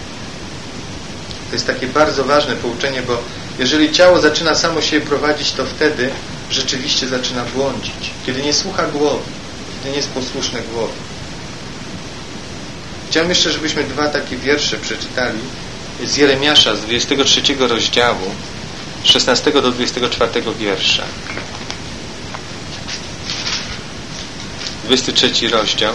To jest takie bardzo ważne pouczenie, bo jeżeli ciało zaczyna samo siebie prowadzić, to wtedy rzeczywiście zaczyna błądzić. Kiedy nie słucha głowy, kiedy nie jest posłuszne głowie. Chciałem jeszcze, żebyśmy dwa takie wiersze przeczytali z Jeremiasza, z dwudziestego trzeciego rozdziału, szesnastego do dwudziestego czwartego wiersza. dwudziesty trzeci rozdział,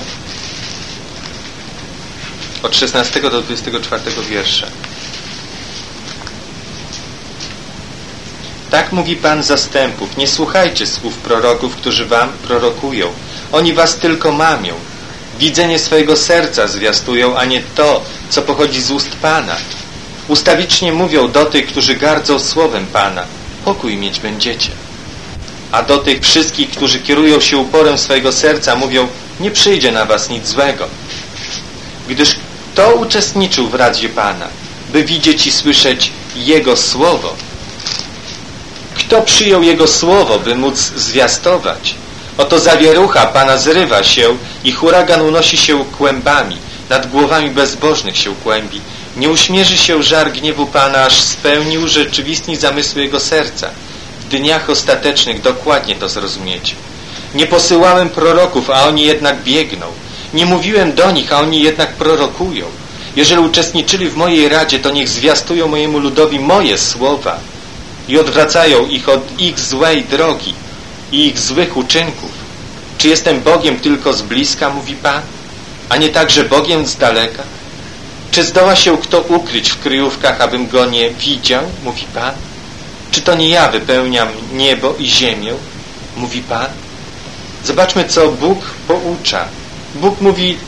od szesnastego do dwudziestego czwartego wiersza. Tak mówi Pan zastępów, nie słuchajcie słów proroków, którzy wam prorokują. Oni was tylko mamią. Widzenie swojego serca zwiastują, a nie to, co pochodzi z ust Pana. Ustawicznie mówią do tych, którzy gardzą słowem Pana. Pokój mieć będziecie. A do tych wszystkich, którzy kierują się uporem swojego serca, mówią, nie przyjdzie na was nic złego. Gdyż kto uczestniczył w Radzie Pana, by widzieć i słyszeć Jego Słowo? Kto przyjął Jego Słowo, by móc zwiastować? Oto zawierucha Pana zrywa się i huragan unosi się kłębami, nad głowami bezbożnych się kłębi. Nie uśmierzy się żar gniewu Pana, aż spełni urzeczywistni zamysły Jego serca. W dniach ostatecznych dokładnie to zrozumiecie. Nie posyłałem proroków, a oni jednak biegną. Nie mówiłem do nich, a oni jednak prorokują. Jeżeli uczestniczyli w mojej radzie, to niech zwiastują mojemu ludowi moje słowa i odwracają ich od ich złej drogi i ich złych uczynków. Czy jestem Bogiem tylko z bliska, mówi Pan, a nie także Bogiem z daleka? Czy zdoła się kto ukryć w kryjówkach, abym go nie widział, mówi Pan? Czy to nie ja wypełniam niebo i ziemię, mówi Pan? Zobaczmy, co Bóg poucza. Bóg mówi,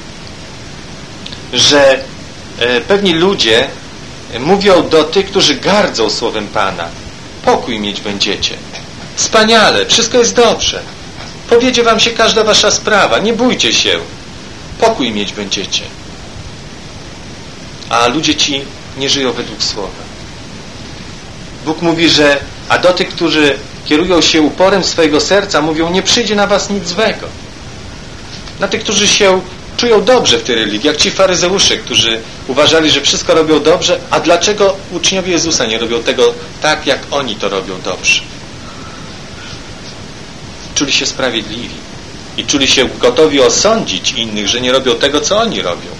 że e, pewni ludzie mówią do tych, którzy gardzą słowem Pana. Pokój mieć będziecie. Wspaniale, wszystko jest dobrze. Powiedzie wam się każda wasza sprawa, nie bójcie się. Pokój mieć będziecie. A ludzie ci nie żyją według słowa. Bóg mówi, że a do tych, którzy kierują się uporem swojego serca, mówią, nie przyjdzie na was nic złego. Na tych, którzy się czują dobrze w tej religii, jak ci faryzeusze, którzy uważali, że wszystko robią dobrze, a dlaczego uczniowie Jezusa nie robią tego tak, jak oni to robią dobrze? Czuli się sprawiedliwi i czuli się gotowi osądzić innych, że nie robią tego, co oni robią.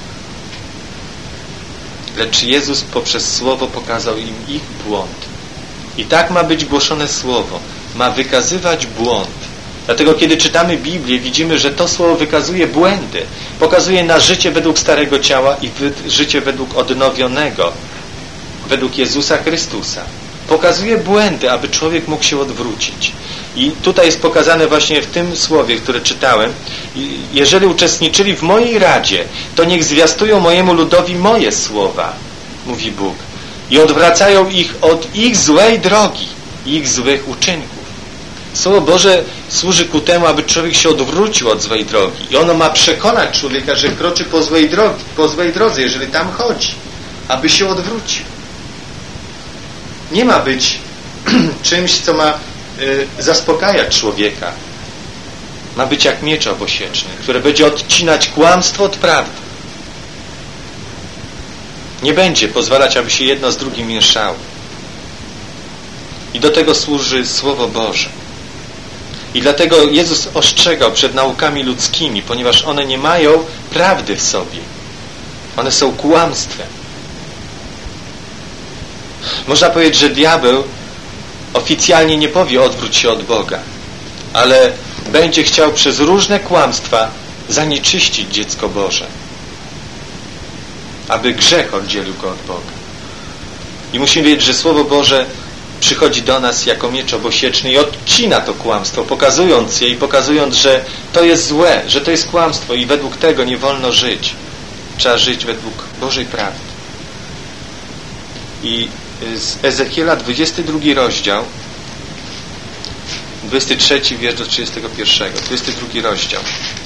Lecz Jezus poprzez Słowo pokazał im ich błąd. I tak ma być głoszone Słowo. Ma wykazywać błąd. Dlatego kiedy czytamy Biblię, widzimy, że to Słowo wykazuje błędy. Pokazuje na życie według starego ciała i życie według odnowionego, według Jezusa Chrystusa. Pokazuje błędy, aby człowiek mógł się odwrócić. I tutaj jest pokazane właśnie w tym słowie, które czytałem. Jeżeli uczestniczyli w mojej radzie, to niech zwiastują mojemu ludowi moje słowa, mówi Bóg. I odwracają ich od ich złej drogi, ich złych uczynków. Słowo Boże służy ku temu, aby człowiek się odwrócił od złej drogi. I ono ma przekonać człowieka, że kroczy po złej, drogi, po złej drodze, jeżeli tam chodzi, aby się odwrócił. Nie ma być czymś, co ma y, zaspokajać człowieka. Ma być jak miecz obosieczny, które będzie odcinać kłamstwo od prawdy. Nie będzie pozwalać, aby się jedno z drugim mieszało. I do tego służy Słowo Boże. I dlatego Jezus ostrzegał przed naukami ludzkimi, ponieważ one nie mają prawdy w sobie. One są kłamstwem. Można powiedzieć, że diabeł oficjalnie nie powie odwróć się od Boga, ale będzie chciał przez różne kłamstwa zanieczyścić dziecko Boże, aby grzech oddzielił go od Boga. I musimy wiedzieć, że Słowo Boże przychodzi do nas jako miecz obosieczny i odcina to kłamstwo, pokazując je i pokazując, że to jest złe, że to jest kłamstwo i według tego nie wolno żyć. Trzeba żyć według Bożej prawdy. I z Ezechiela dwudziesty drugi rozdział, dwudziesty trzeci wiersz do trzydziestego pierwszego, dwudziesty drugi rozdział.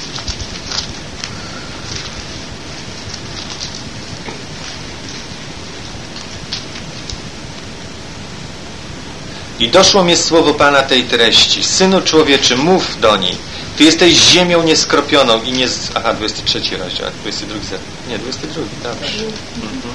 I doszło mnie słowo Pana tej treści. Synu człowieczy, mów do niej. Ty jesteś ziemią nieskropioną i nie... Z... Aha, dwudziesty trzeci rozdział, dwudziesty drugi. Nie, dwudziesty drugi, dobrze. Mhm.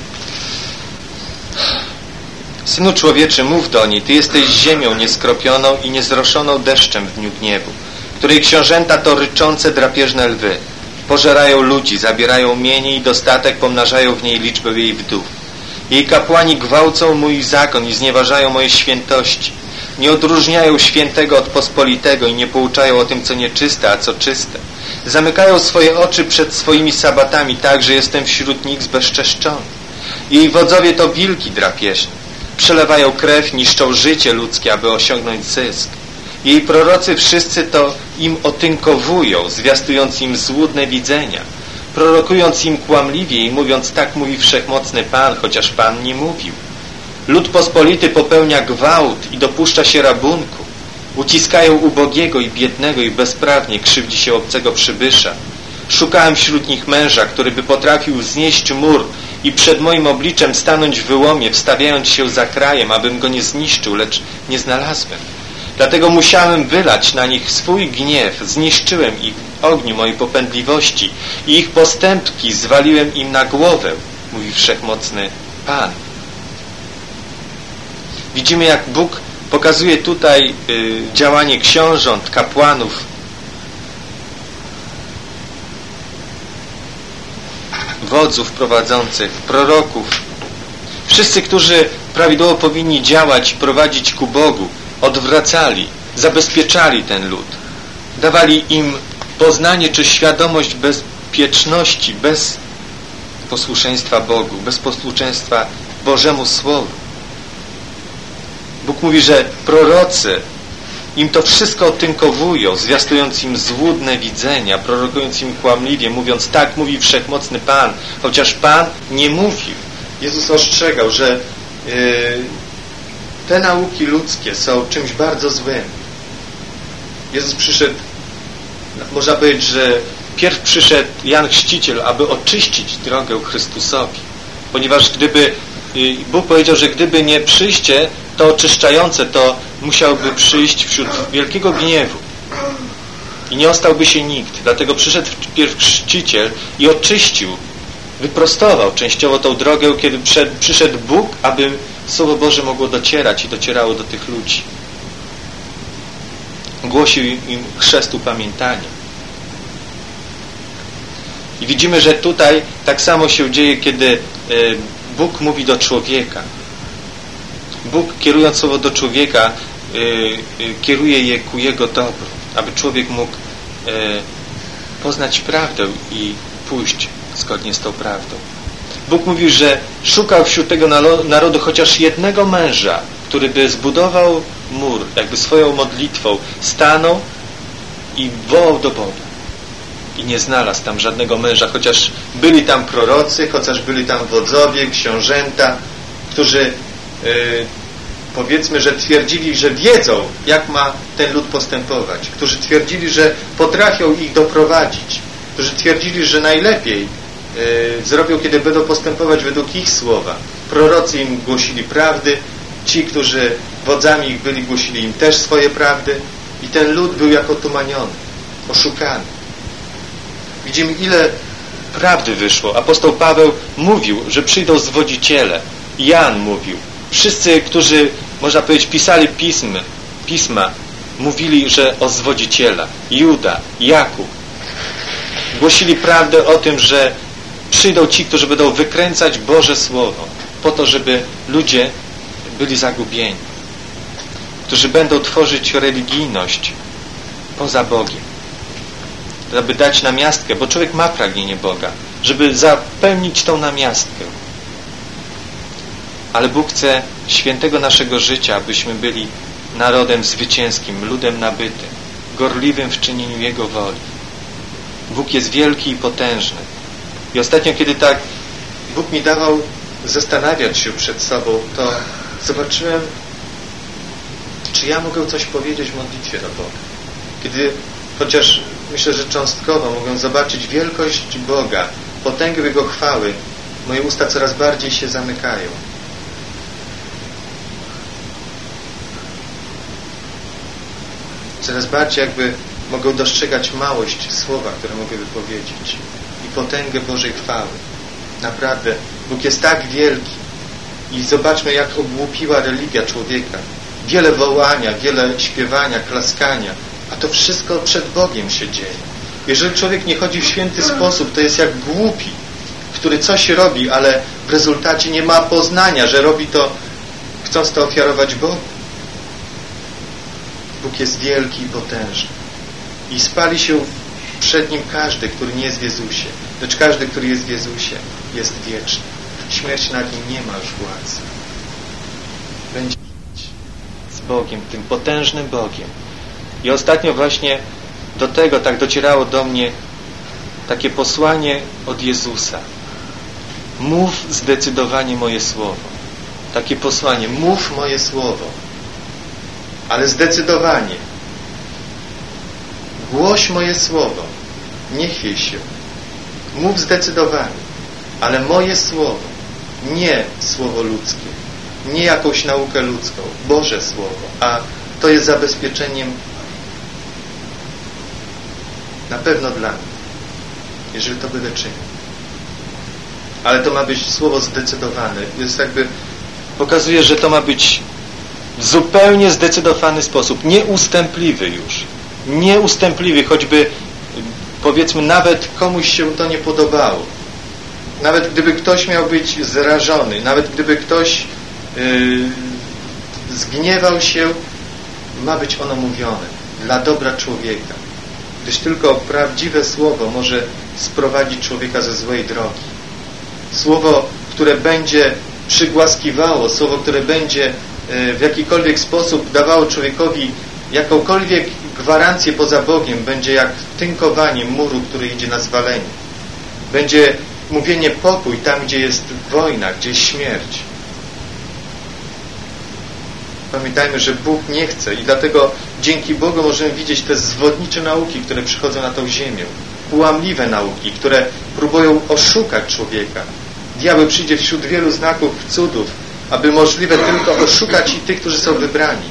Synu człowieczy, mów do niej. Ty jesteś ziemią nieskropioną i niezroszoną deszczem w dniu gniewu, której książęta to ryczące drapieżne lwy. Pożerają ludzi, zabierają mienie i dostatek, pomnażają w niej liczbę jej wdów. Jej kapłani gwałcą mój zakon i znieważają moje świętości. Nie odróżniają świętego od pospolitego i nie pouczają o tym, co nieczyste, a co czyste. Zamykają swoje oczy przed swoimi sabatami tak, że jestem wśród nich zbezczeszczony. Jej wodzowie to wilki drapieżne. przelewają krew, niszczą życie ludzkie, aby osiągnąć zysk. Jej prorocy wszyscy to im otynkowują, zwiastując im złudne widzenia, prorokując im kłamliwie i mówiąc: tak mówi wszechmocny Pan, chociaż Pan nie mówił. Lud pospolity popełnia gwałt i dopuszcza się rabunku. Uciskają ubogiego i biednego i bezprawnie krzywdzi się obcego przybysza. Szukałem wśród nich męża, który by potrafił wznieść mur i przed moim obliczem stanąć w wyłomie, wstawiając się za krajem, abym go nie zniszczył, lecz nie znalazłem. Dlatego musiałem wylać na nich swój gniew, zniszczyłem ich w ogniu mojej popędliwości i ich postępki zwaliłem im na głowę, mówi wszechmocny Pan. Widzimy, jak Bóg pokazuje tutaj y, działanie książąt, kapłanów, wodzów prowadzących, proroków. Wszyscy, którzy prawidłowo powinni działać i prowadzić ku Bogu, odwracali, zabezpieczali ten lud. Dawali im poznanie czy świadomość bezpieczności, bez posłuszeństwa Bogu, bez posłuszeństwa Bożemu Słowu. Bóg mówi, że prorocy im to wszystko otynkowują, zwiastując im złudne widzenia, prorokując im kłamliwie, mówiąc: tak mówi wszechmocny Pan, chociaż Pan nie mówił. Jezus ostrzegał, że yy, te nauki ludzkie są czymś bardzo złym. Jezus przyszedł, można powiedzieć, że pierw przyszedł Jan Chrzciciel, aby oczyścić drogę Chrystusowi. Ponieważ gdyby, yy, Bóg powiedział, że gdyby nie przyjście to oczyszczające, to musiałby przyjść wśród wielkiego gniewu i nie ostałby się nikt. Dlatego przyszedł wpierw Chrzciciel i oczyścił, wyprostował częściowo tą drogę, kiedy przyszedł Bóg, aby Słowo Boże mogło docierać i docierało do tych ludzi. Głosił im chrzest upamiętania. I widzimy, że tutaj tak samo się dzieje, kiedy Bóg mówi do człowieka. Bóg, kierując słowo do człowieka, yy, yy, kieruje je ku jego dobru, aby człowiek mógł yy, poznać prawdę i pójść zgodnie z tą prawdą. Bóg mówił, że szukał wśród tego narodu chociaż jednego męża, który by zbudował mur, jakby swoją modlitwą stanął i wołał do Boga. I nie znalazł tam żadnego męża, chociaż byli tam prorocy, chociaż byli tam wodzowie, książęta, którzy Yy, powiedzmy, że twierdzili, że wiedzą, jak ma ten lud postępować, którzy twierdzili, że potrafią ich doprowadzić, którzy twierdzili, że najlepiej yy, zrobią, kiedy będą postępować według ich słowa. Prorocy im głosili prawdy, ci, którzy wodzami ich byli, głosili im też swoje prawdy i ten lud był jak otumaniony, oszukany. Widzimy, ile prawdy wyszło. Apostoł Paweł mówił, że przyjdą zwodziciele. Jan mówił. Wszyscy, którzy, można powiedzieć, pisali pismy, pisma, mówili, że o zwodziciela. Juda, Jakub. Głosili prawdę o tym, że przyjdą ci, którzy będą wykręcać Boże Słowo po to, żeby ludzie byli zagubieni. Którzy będą tworzyć religijność poza Bogiem. Aby dać namiastkę, bo człowiek ma pragnienie Boga, żeby zapełnić tą namiastkę. Ale Bóg chce świętego naszego życia, abyśmy byli narodem zwycięskim, ludem nabytym, gorliwym w czynieniu Jego woli. Bóg jest wielki i potężny. I ostatnio, kiedy tak Bóg mi dawał zastanawiać się przed sobą, to zobaczyłem, czy ja mogę coś powiedzieć w modlitwie do Boga. Kiedy, chociaż myślę, że cząstkowo mogę zobaczyć wielkość Boga, potęgę Jego chwały, moje usta coraz bardziej się zamykają. Coraz bardziej jakby mogę dostrzegać małość słowa, które mogę wypowiedzieć i potęgę Bożej chwały. Naprawdę, Bóg jest tak wielki i zobaczmy, jak ogłupiła religia człowieka. Wiele wołania, wiele śpiewania, klaskania, a to wszystko przed Bogiem się dzieje. Jeżeli człowiek nie chodzi w święty sposób, to jest jak głupi, który coś robi, ale w rezultacie nie ma poznania, że robi to, chcąc to ofiarować Bogu. Bóg jest wielki i potężny. I spali się przed Nim każdy, który nie jest w Jezusie. Lecz każdy, który jest w Jezusie, jest wieczny. Śmierć nad Nim nie ma już władzy. będzie z Bogiem, tym potężnym Bogiem. I ostatnio właśnie do tego tak docierało do mnie takie posłanie od Jezusa. Mów zdecydowanie moje słowo. Takie posłanie. Mów moje słowo. Ale zdecydowanie. Głoś moje słowo. Nie chwiej się. Mów zdecydowanie. Ale moje słowo. Nie słowo ludzkie. Nie jakąś naukę ludzką. Boże słowo. A to jest zabezpieczeniem na pewno dla mnie. Jeżeli to byle czynił. Ale to ma być słowo zdecydowane. Jest jakby, pokazuje, że to ma być w zupełnie zdecydowany sposób. Nieustępliwy już. Nieustępliwy, choćby powiedzmy nawet komuś się to nie podobało. Nawet gdyby ktoś miał być zrażony, nawet gdyby ktoś yy, zgniewał się, ma być ono mówione dla dobra człowieka. Gdyż tylko prawdziwe słowo może sprowadzić człowieka ze złej drogi. Słowo, które będzie przygłaskiwało, słowo, które będzie w jakikolwiek sposób dawało człowiekowi jakąkolwiek gwarancję poza Bogiem, będzie jak tynkowanie muru, który idzie na zwalenie. Będzie mówienie pokój tam, gdzie jest wojna, gdzie jest śmierć. Pamiętajmy, że Bóg nie chce i dlatego dzięki Bogu możemy widzieć te zwodnicze nauki, które przychodzą na tą ziemię. Kłamliwe nauki, które próbują oszukać człowieka. Diabeł przyjdzie wśród wielu znaków, cudów, aby możliwe tylko oszukać i tych, którzy są wybrani.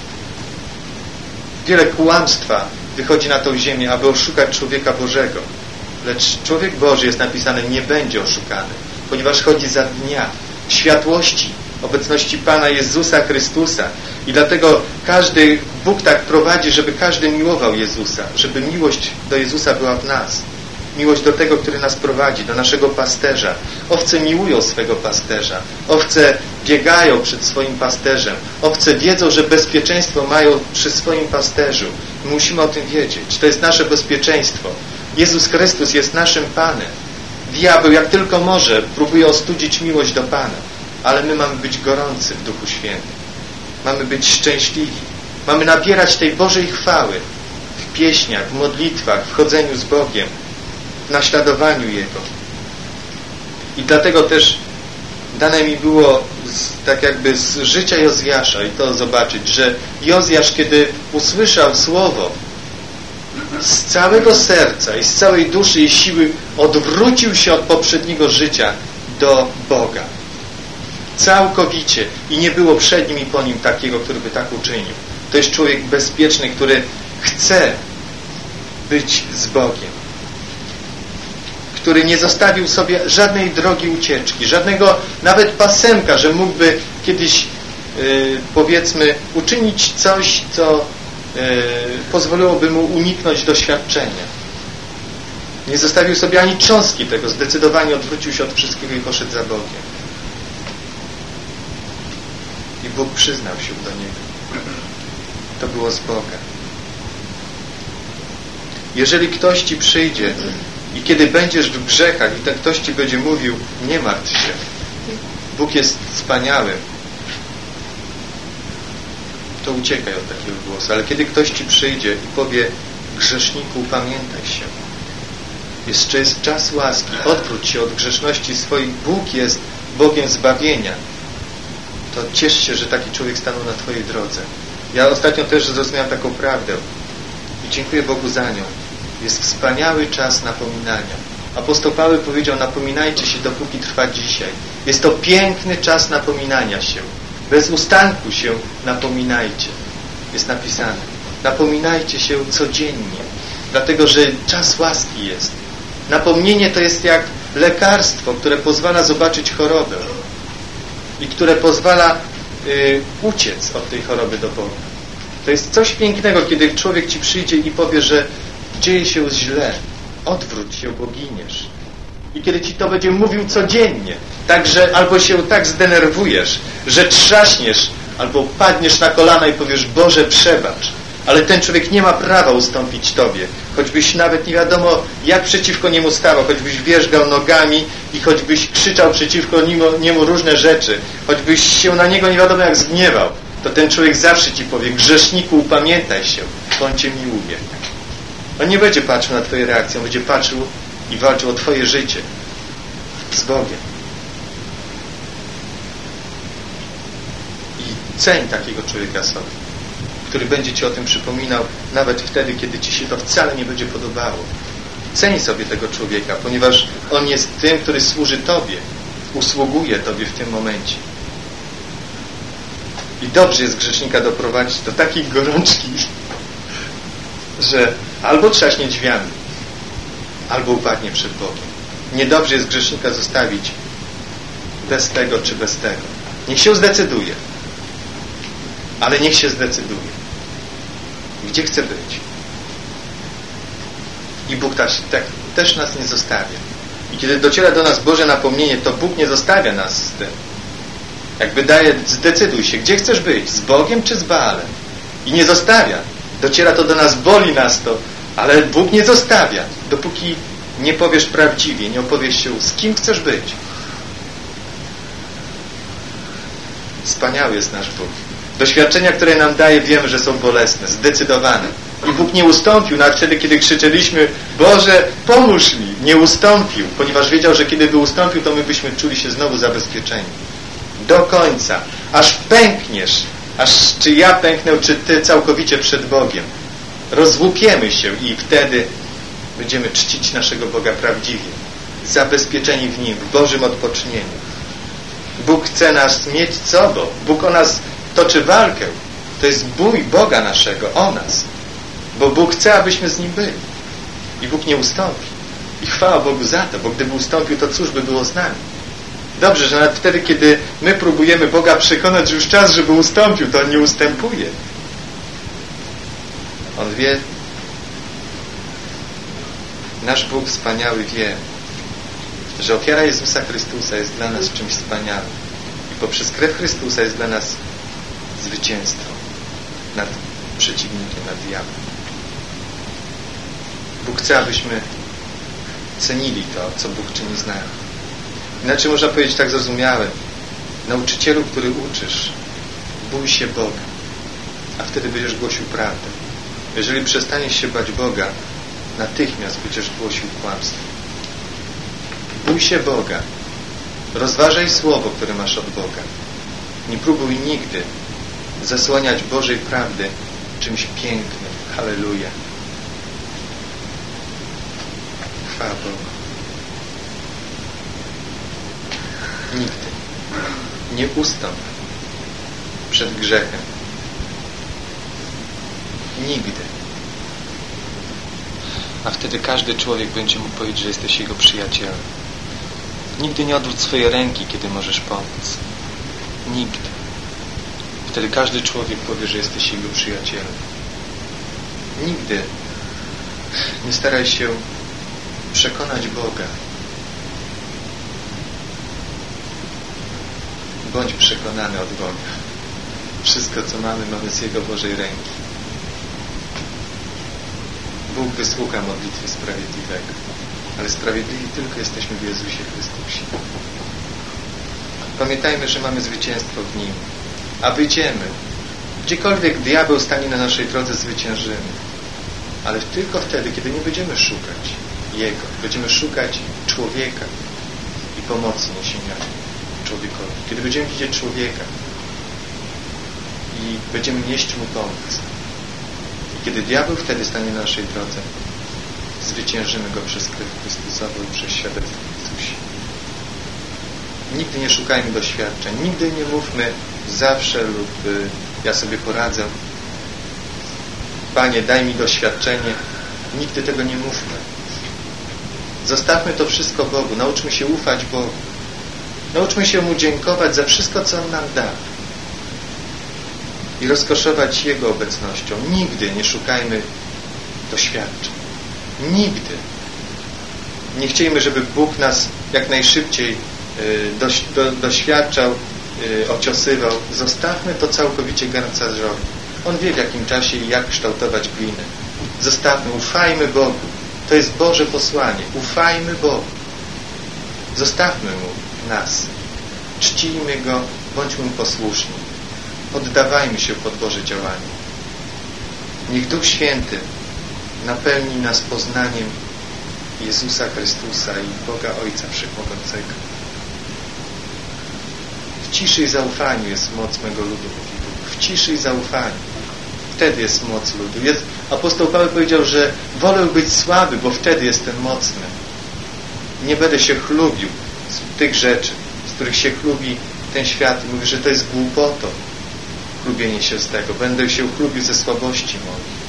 Wiele kłamstwa wychodzi na tą ziemię, aby oszukać człowieka Bożego. Lecz człowiek Boży, jest napisane, nie będzie oszukany, ponieważ chodzi za dnia światłości, obecności Pana Jezusa Chrystusa. I dlatego każdy, Bóg tak prowadzi, żeby każdy miłował Jezusa, żeby miłość do Jezusa była w nas. Miłość do tego, który nas prowadzi, do naszego pasterza. Owce miłują swego pasterza. Owce biegają przed swoim pasterzem. Owce wiedzą, że bezpieczeństwo mają przy swoim pasterzu. Musimy o tym wiedzieć. To jest nasze bezpieczeństwo. Jezus Chrystus jest naszym Panem. Diabeł, jak tylko może, próbuje ostudzić miłość do Pana. Ale my mamy być gorący w Duchu Świętym. Mamy być szczęśliwi. Mamy nabierać tej Bożej chwały w pieśniach, w modlitwach, w chodzeniu z Bogiem, w naśladowaniu Jego. I dlatego też dane mi było z, tak jakby z życia Jozjasza i to zobaczyć, że Jozjasz, kiedy usłyszał słowo, z całego serca i z całej duszy i siły odwrócił się od poprzedniego życia do Boga. Całkowicie. I nie było przed nim i po nim takiego, który by tak uczynił. To jest człowiek bezpieczny, który chce być z Bogiem. Który nie zostawił sobie żadnej drogi ucieczki, żadnego nawet pasemka, że mógłby kiedyś yy, powiedzmy uczynić coś, co yy, pozwoliłoby mu uniknąć doświadczenia. Nie zostawił sobie ani cząstki tego, zdecydowanie odwrócił się od wszystkiego i poszedł za Bogiem. I Bóg przyznał się do niego. To było z Boga. Jeżeli ktoś Ci przyjdzie i kiedy będziesz w grzechach i ten ktoś Ci będzie mówił, nie martw się, Bóg jest wspaniały, to uciekaj od takiego głosu. Ale kiedy ktoś Ci przyjdzie i powie, grzeszniku, pamiętaj się, jeszcze jest czas łaski, odwróć się od grzeszności swoich, Bóg jest Bogiem zbawienia, to ciesz się, że taki człowiek stanął na Twojej drodze. Ja ostatnio też zrozumiałem taką prawdę i dziękuję Bogu za nią. Jest wspaniały czas napominania. Apostoł Paweł powiedział, napominajcie się, dopóki trwa dzisiaj. Jest to piękny czas napominania się. Bez ustanku się napominajcie. Jest napisane. Napominajcie się codziennie. Dlatego, że czas łaski jest. Napomnienie to jest jak lekarstwo, które pozwala zobaczyć chorobę i które pozwala y, uciec od tej choroby do Boga. To jest coś pięknego, kiedy człowiek Ci przyjdzie i powie, że dzieje się źle, odwróć się, bo giniesz. I kiedy Ci to będzie mówił codziennie, tak, że albo się tak zdenerwujesz, że trzaśniesz, albo padniesz na kolana i powiesz, Boże, przebacz. Ale ten człowiek nie ma prawa ustąpić Tobie. Choćbyś nawet nie wiadomo jak przeciwko niemu stawał, choćbyś wierzgał nogami i choćbyś krzyczał przeciwko niemu, niemu różne rzeczy, choćbyś się na niego nie wiadomo jak zgniewał, to ten człowiek zawsze Ci powie: grzeszniku, upamiętaj się, to on Cię miłuje. On nie będzie patrzył na Twoje reakcje, on będzie patrzył i walczył o Twoje życie z Bogiem. I ceń takiego człowieka sobie, który będzie Ci o tym przypominał nawet wtedy, kiedy Ci się to wcale nie będzie podobało. Ceń sobie tego człowieka, ponieważ on jest tym, który służy Tobie, usługuje Tobie w tym momencie. I dobrze jest grzesznika doprowadzić do takiej gorączki, że albo trzaśnie drzwiami, albo upadnie przed Bogiem. Niedobrze jest grzesznika zostawić bez tego czy bez tego. Niech się zdecyduje, ale niech się zdecyduje, gdzie chce być. I Bóg też, tak, też nas nie zostawia. I kiedy dociera do nas Boże napomnienie, to Bóg nie zostawia nas z tym. Jakby daje: zdecyduj się, gdzie chcesz być, z Bogiem czy z Baalem. I nie zostawia. Dociera to do nas, boli nas to, ale Bóg nie zostawia, dopóki nie powiesz prawdziwie, nie opowiesz się, z kim chcesz być. Wspaniały jest nasz Bóg. Doświadczenia, które nam daje, wiemy, że są bolesne, zdecydowane. I Bóg nie ustąpił, nawet wtedy, kiedy krzyczeliśmy: Boże, pomóż mi. Nie ustąpił, ponieważ wiedział, że kiedy by ustąpił, to my byśmy czuli się znowu zabezpieczeni. Do końca. Aż pękniesz. Aż czy ja pęknę, czy Ty całkowicie przed Bogiem. Rozłupiemy się i wtedy będziemy czcić naszego Boga prawdziwie. Zabezpieczeni w Nim, w Bożym odpocznieniu. Bóg chce nas mieć co do. Bóg o nas toczy walkę. To jest bój Boga naszego o nas. Bo Bóg chce, abyśmy z Nim byli. I Bóg nie ustąpi. I chwała Bogu za to, bo gdyby ustąpił, to cóż by było z nami? Dobrze, że nawet wtedy, kiedy my próbujemy Boga przekonać, że już czas, żeby ustąpił, to On nie ustępuje. On wie, nasz Bóg wspaniały wie, że ofiara Jezusa Chrystusa jest dla nas czymś wspaniałym. I poprzez krew Chrystusa jest dla nas zwycięstwo nad przeciwnikiem, nad diabłem. Bóg chce, abyśmy cenili to, co Bóg czyni z nami. Inaczej można powiedzieć tak zrozumiałe: nauczycielu, który uczysz, bój się Boga, a wtedy będziesz głosił prawdę. Jeżeli przestaniesz się bać Boga, natychmiast będziesz głosił kłamstwo. Bój się Boga. Rozważaj słowo, które masz od Boga. Nie próbuj nigdy zasłaniać Bożej prawdy czymś pięknym. Halleluja. Chwała Bogu. Nigdy nie ustąp przed grzechem. Nigdy. A wtedy każdy człowiek będzie mógł powiedzieć, że jesteś jego przyjacielem. Nigdy nie odwróć swojej ręki, kiedy możesz pomóc. Nigdy. Wtedy każdy człowiek powie, że jesteś jego przyjacielem. Nigdy nie staraj się przekonać Boga. Bądź przekonany od Boga. Wszystko, co mamy, mamy z Jego Bożej ręki. Bóg wysłucha modlitwy sprawiedliwego, ale sprawiedliwi tylko jesteśmy w Jezusie Chrystusie. Pamiętajmy, że mamy zwycięstwo w Nim, a wyjdziemy. Gdziekolwiek diabeł stanie na naszej drodze, zwyciężymy. Ale tylko wtedy, kiedy nie będziemy szukać Jego, będziemy szukać człowieka i pomocy niesienia człowiekowi. Kiedy będziemy widzieć człowieka i będziemy nieść mu pomoc. I kiedy diabeł wtedy stanie na naszej drodze, zwyciężymy go przez krew Chrystusową i przez świadectwo Jezusie. Nigdy nie szukajmy doświadczeń. Nigdy nie mówmy zawsze lub y, ja sobie poradzę. Panie, daj mi doświadczenie. Nigdy tego nie mówmy. Zostawmy to wszystko Bogu. Nauczmy się ufać Bogu. Nauczmy się Mu dziękować za wszystko, co On nam da. I rozkoszować Jego obecnością. Nigdy nie szukajmy doświadczeń. Nigdy. Nie chciejmy, żeby Bóg nas jak najszybciej y, doś, do, doświadczał, y, ociosywał. Zostawmy to całkowicie garncarzowi. On wie, w jakim czasie i jak kształtować glinę. Zostawmy, ufajmy Bogu. To jest Boże posłanie. Ufajmy Bogu. Zostawmy Mu nas. Czcijmy Go, bądźmy Mu posłuszni. Oddawajmy się pod Boże działanie. Niech Duch Święty napełni nas poznaniem Jezusa Chrystusa i Boga Ojca Wszechmogącego. W ciszy i zaufaniu jest moc mego ludu, mówi Bóg. W ciszy i zaufaniu. Wtedy jest moc ludu. Jest, apostoł Paweł powiedział, że wolę być słaby, bo wtedy jestem mocny. Nie będę się chlubił z tych rzeczy, z których się chlubi ten świat. I mówi, że to jest głupotą. Chlubienie się z tego. Będę się chlubił ze słabości moich.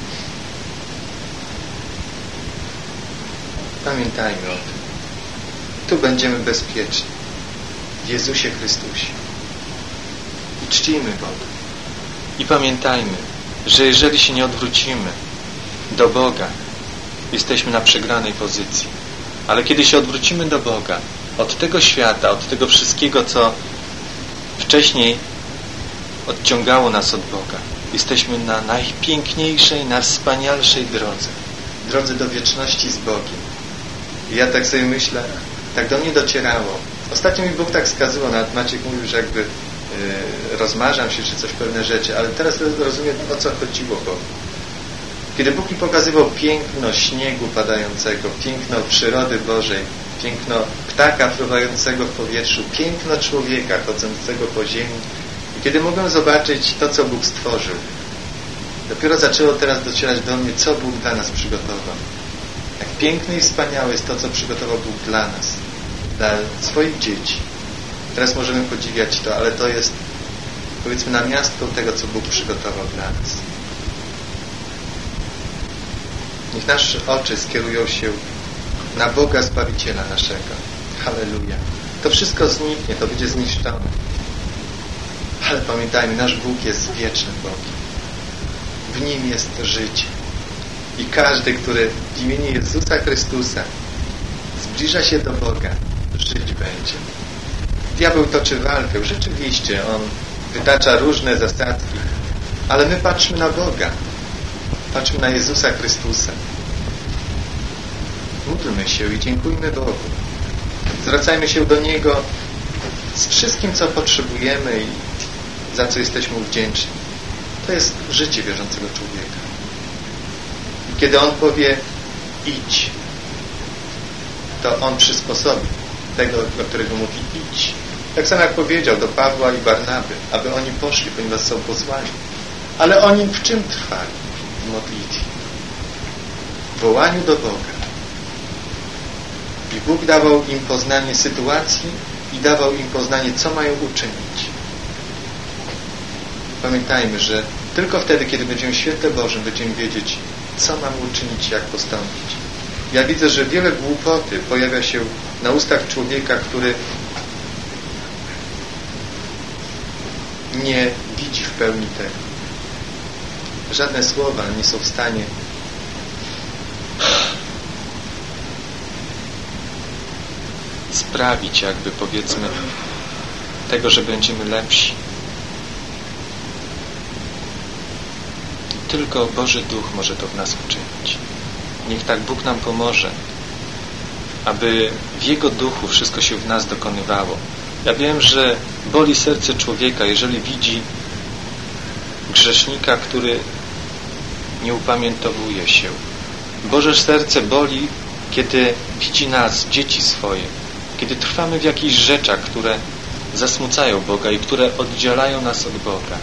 Pamiętajmy o tym. Tu będziemy bezpieczni. W Jezusie Chrystusie. I czcijmy Boga. I pamiętajmy, że jeżeli się nie odwrócimy do Boga, jesteśmy na przegranej pozycji. Ale kiedy się odwrócimy do Boga, od tego świata, od tego wszystkiego, co wcześniej odciągało nas od Boga, jesteśmy na najpiękniejszej, najwspanialszej drodze. Drodze do wieczności z Bogiem. I ja tak sobie myślę, tak do mnie docierało. Ostatnio mi Bóg tak wskazywał, nawet Maciek mówił, że jakby yy, rozmarzam się, czy coś, pewne rzeczy, ale teraz rozumiem, o co chodziło Bogu. Kiedy Bóg mi pokazywał piękno śniegu padającego, piękno przyrody Bożej, piękno ptaka fruwającego w powietrzu, piękno człowieka chodzącego po ziemi, i kiedy mogłem zobaczyć to, co Bóg stworzył, dopiero zaczęło teraz docierać do mnie, co Bóg dla nas przygotował. Jak piękne i wspaniałe jest to, co przygotował Bóg dla nas, dla swoich dzieci. Teraz możemy podziwiać to, ale to jest, powiedzmy, namiastką tego, co Bóg przygotował dla nas. Niech nasze oczy skierują się na Boga Zbawiciela naszego. Halleluja. To wszystko zniknie, to będzie zniszczone. Ale pamiętajmy, nasz Bóg jest wiecznym Bogiem. W Nim jest życie. I każdy, który w imieniu Jezusa Chrystusa zbliża się do Boga, żyć będzie. Diabeł toczy walkę. Rzeczywiście, on wytacza różne zasadzki. Ale my patrzmy na Boga. Patrzmy na Jezusa Chrystusa. Módlmy się i dziękujmy Bogu. Zwracajmy się do Niego z wszystkim, co potrzebujemy i za co jesteśmy mu wdzięczni. To jest życie wierzącego człowieka. I kiedy On powie idź, to On przysposobi tego, do którego mówi idź. Tak samo jak powiedział do Pawła i Barnaby, aby oni poszli, ponieważ są posłani. Ale oni w czym trwali? W modlitwie. W wołaniu do Boga. I Bóg dawał im poznanie sytuacji i dawał im poznanie, co mają uczynić. Pamiętajmy, że tylko wtedy, kiedy będziemy w świetle Bożym, będziemy wiedzieć, co mamy uczynić, jak postąpić. Ja widzę, że wiele głupoty pojawia się na ustach człowieka, który nie widzi w pełni tego. Żadne słowa nie są w stanie sprawić, jakby powiedzmy, tego, że będziemy lepsi. Tylko Boży Duch może to w nas uczynić. Niech tak Bóg nam pomoże, aby w Jego Duchu wszystko się w nas dokonywało. Ja wiem, że boli serce człowieka, jeżeli widzi grzesznika, który nie upamiętowuje się. Boże serce boli, kiedy widzi nas, dzieci swoje, kiedy trwamy w jakichś rzeczach, które zasmucają Boga i które oddzielają nas od Boga.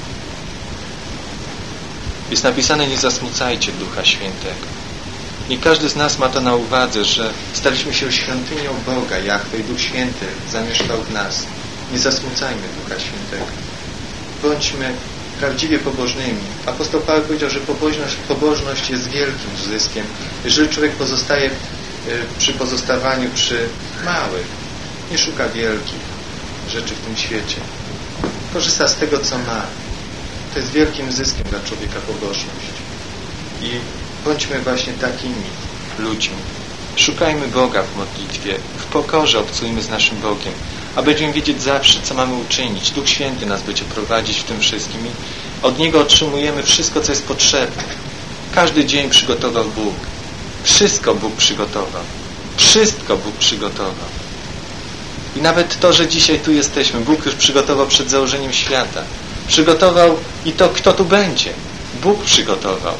Jest napisane, nie zasmucajcie Ducha Świętego. Nie każdy z nas ma to na uwadze, że staliśmy się świątynią Boga, Jahwe, i Duch Święty zamieszkał w nas. Nie zasmucajmy Ducha Świętego. Bądźmy prawdziwie pobożnymi. Apostoł Paweł powiedział, że pobożność, pobożność jest wielkim zyskiem. Jeżeli człowiek pozostaje przy pozostawaniu przy małych, nie szuka wielkich rzeczy w tym świecie. Korzysta z tego, co ma. To jest wielkim zyskiem dla człowieka pobożność. I bądźmy właśnie takimi ludźmi. Szukajmy Boga w modlitwie, w pokorze obcujmy z naszym Bogiem, a będziemy wiedzieć zawsze, co mamy uczynić. Duch Święty nas będzie prowadzić w tym wszystkim i od Niego otrzymujemy wszystko, co jest potrzebne. Każdy dzień przygotował Bóg. Wszystko Bóg przygotował. Wszystko Bóg przygotował. I nawet to, że dzisiaj tu jesteśmy, Bóg już przygotował przed założeniem świata. Przygotował i to, kto tu będzie. Bóg przygotował.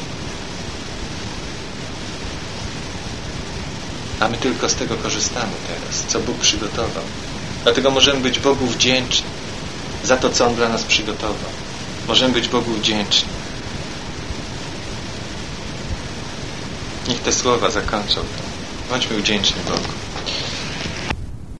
A my tylko z tego korzystamy teraz, co Bóg przygotował. Dlatego możemy być Bogu wdzięczni za to, co On dla nas przygotował. Możemy być Bogu wdzięczni. Niech te słowa zakończą to. Bądźmy wdzięczni Bogu.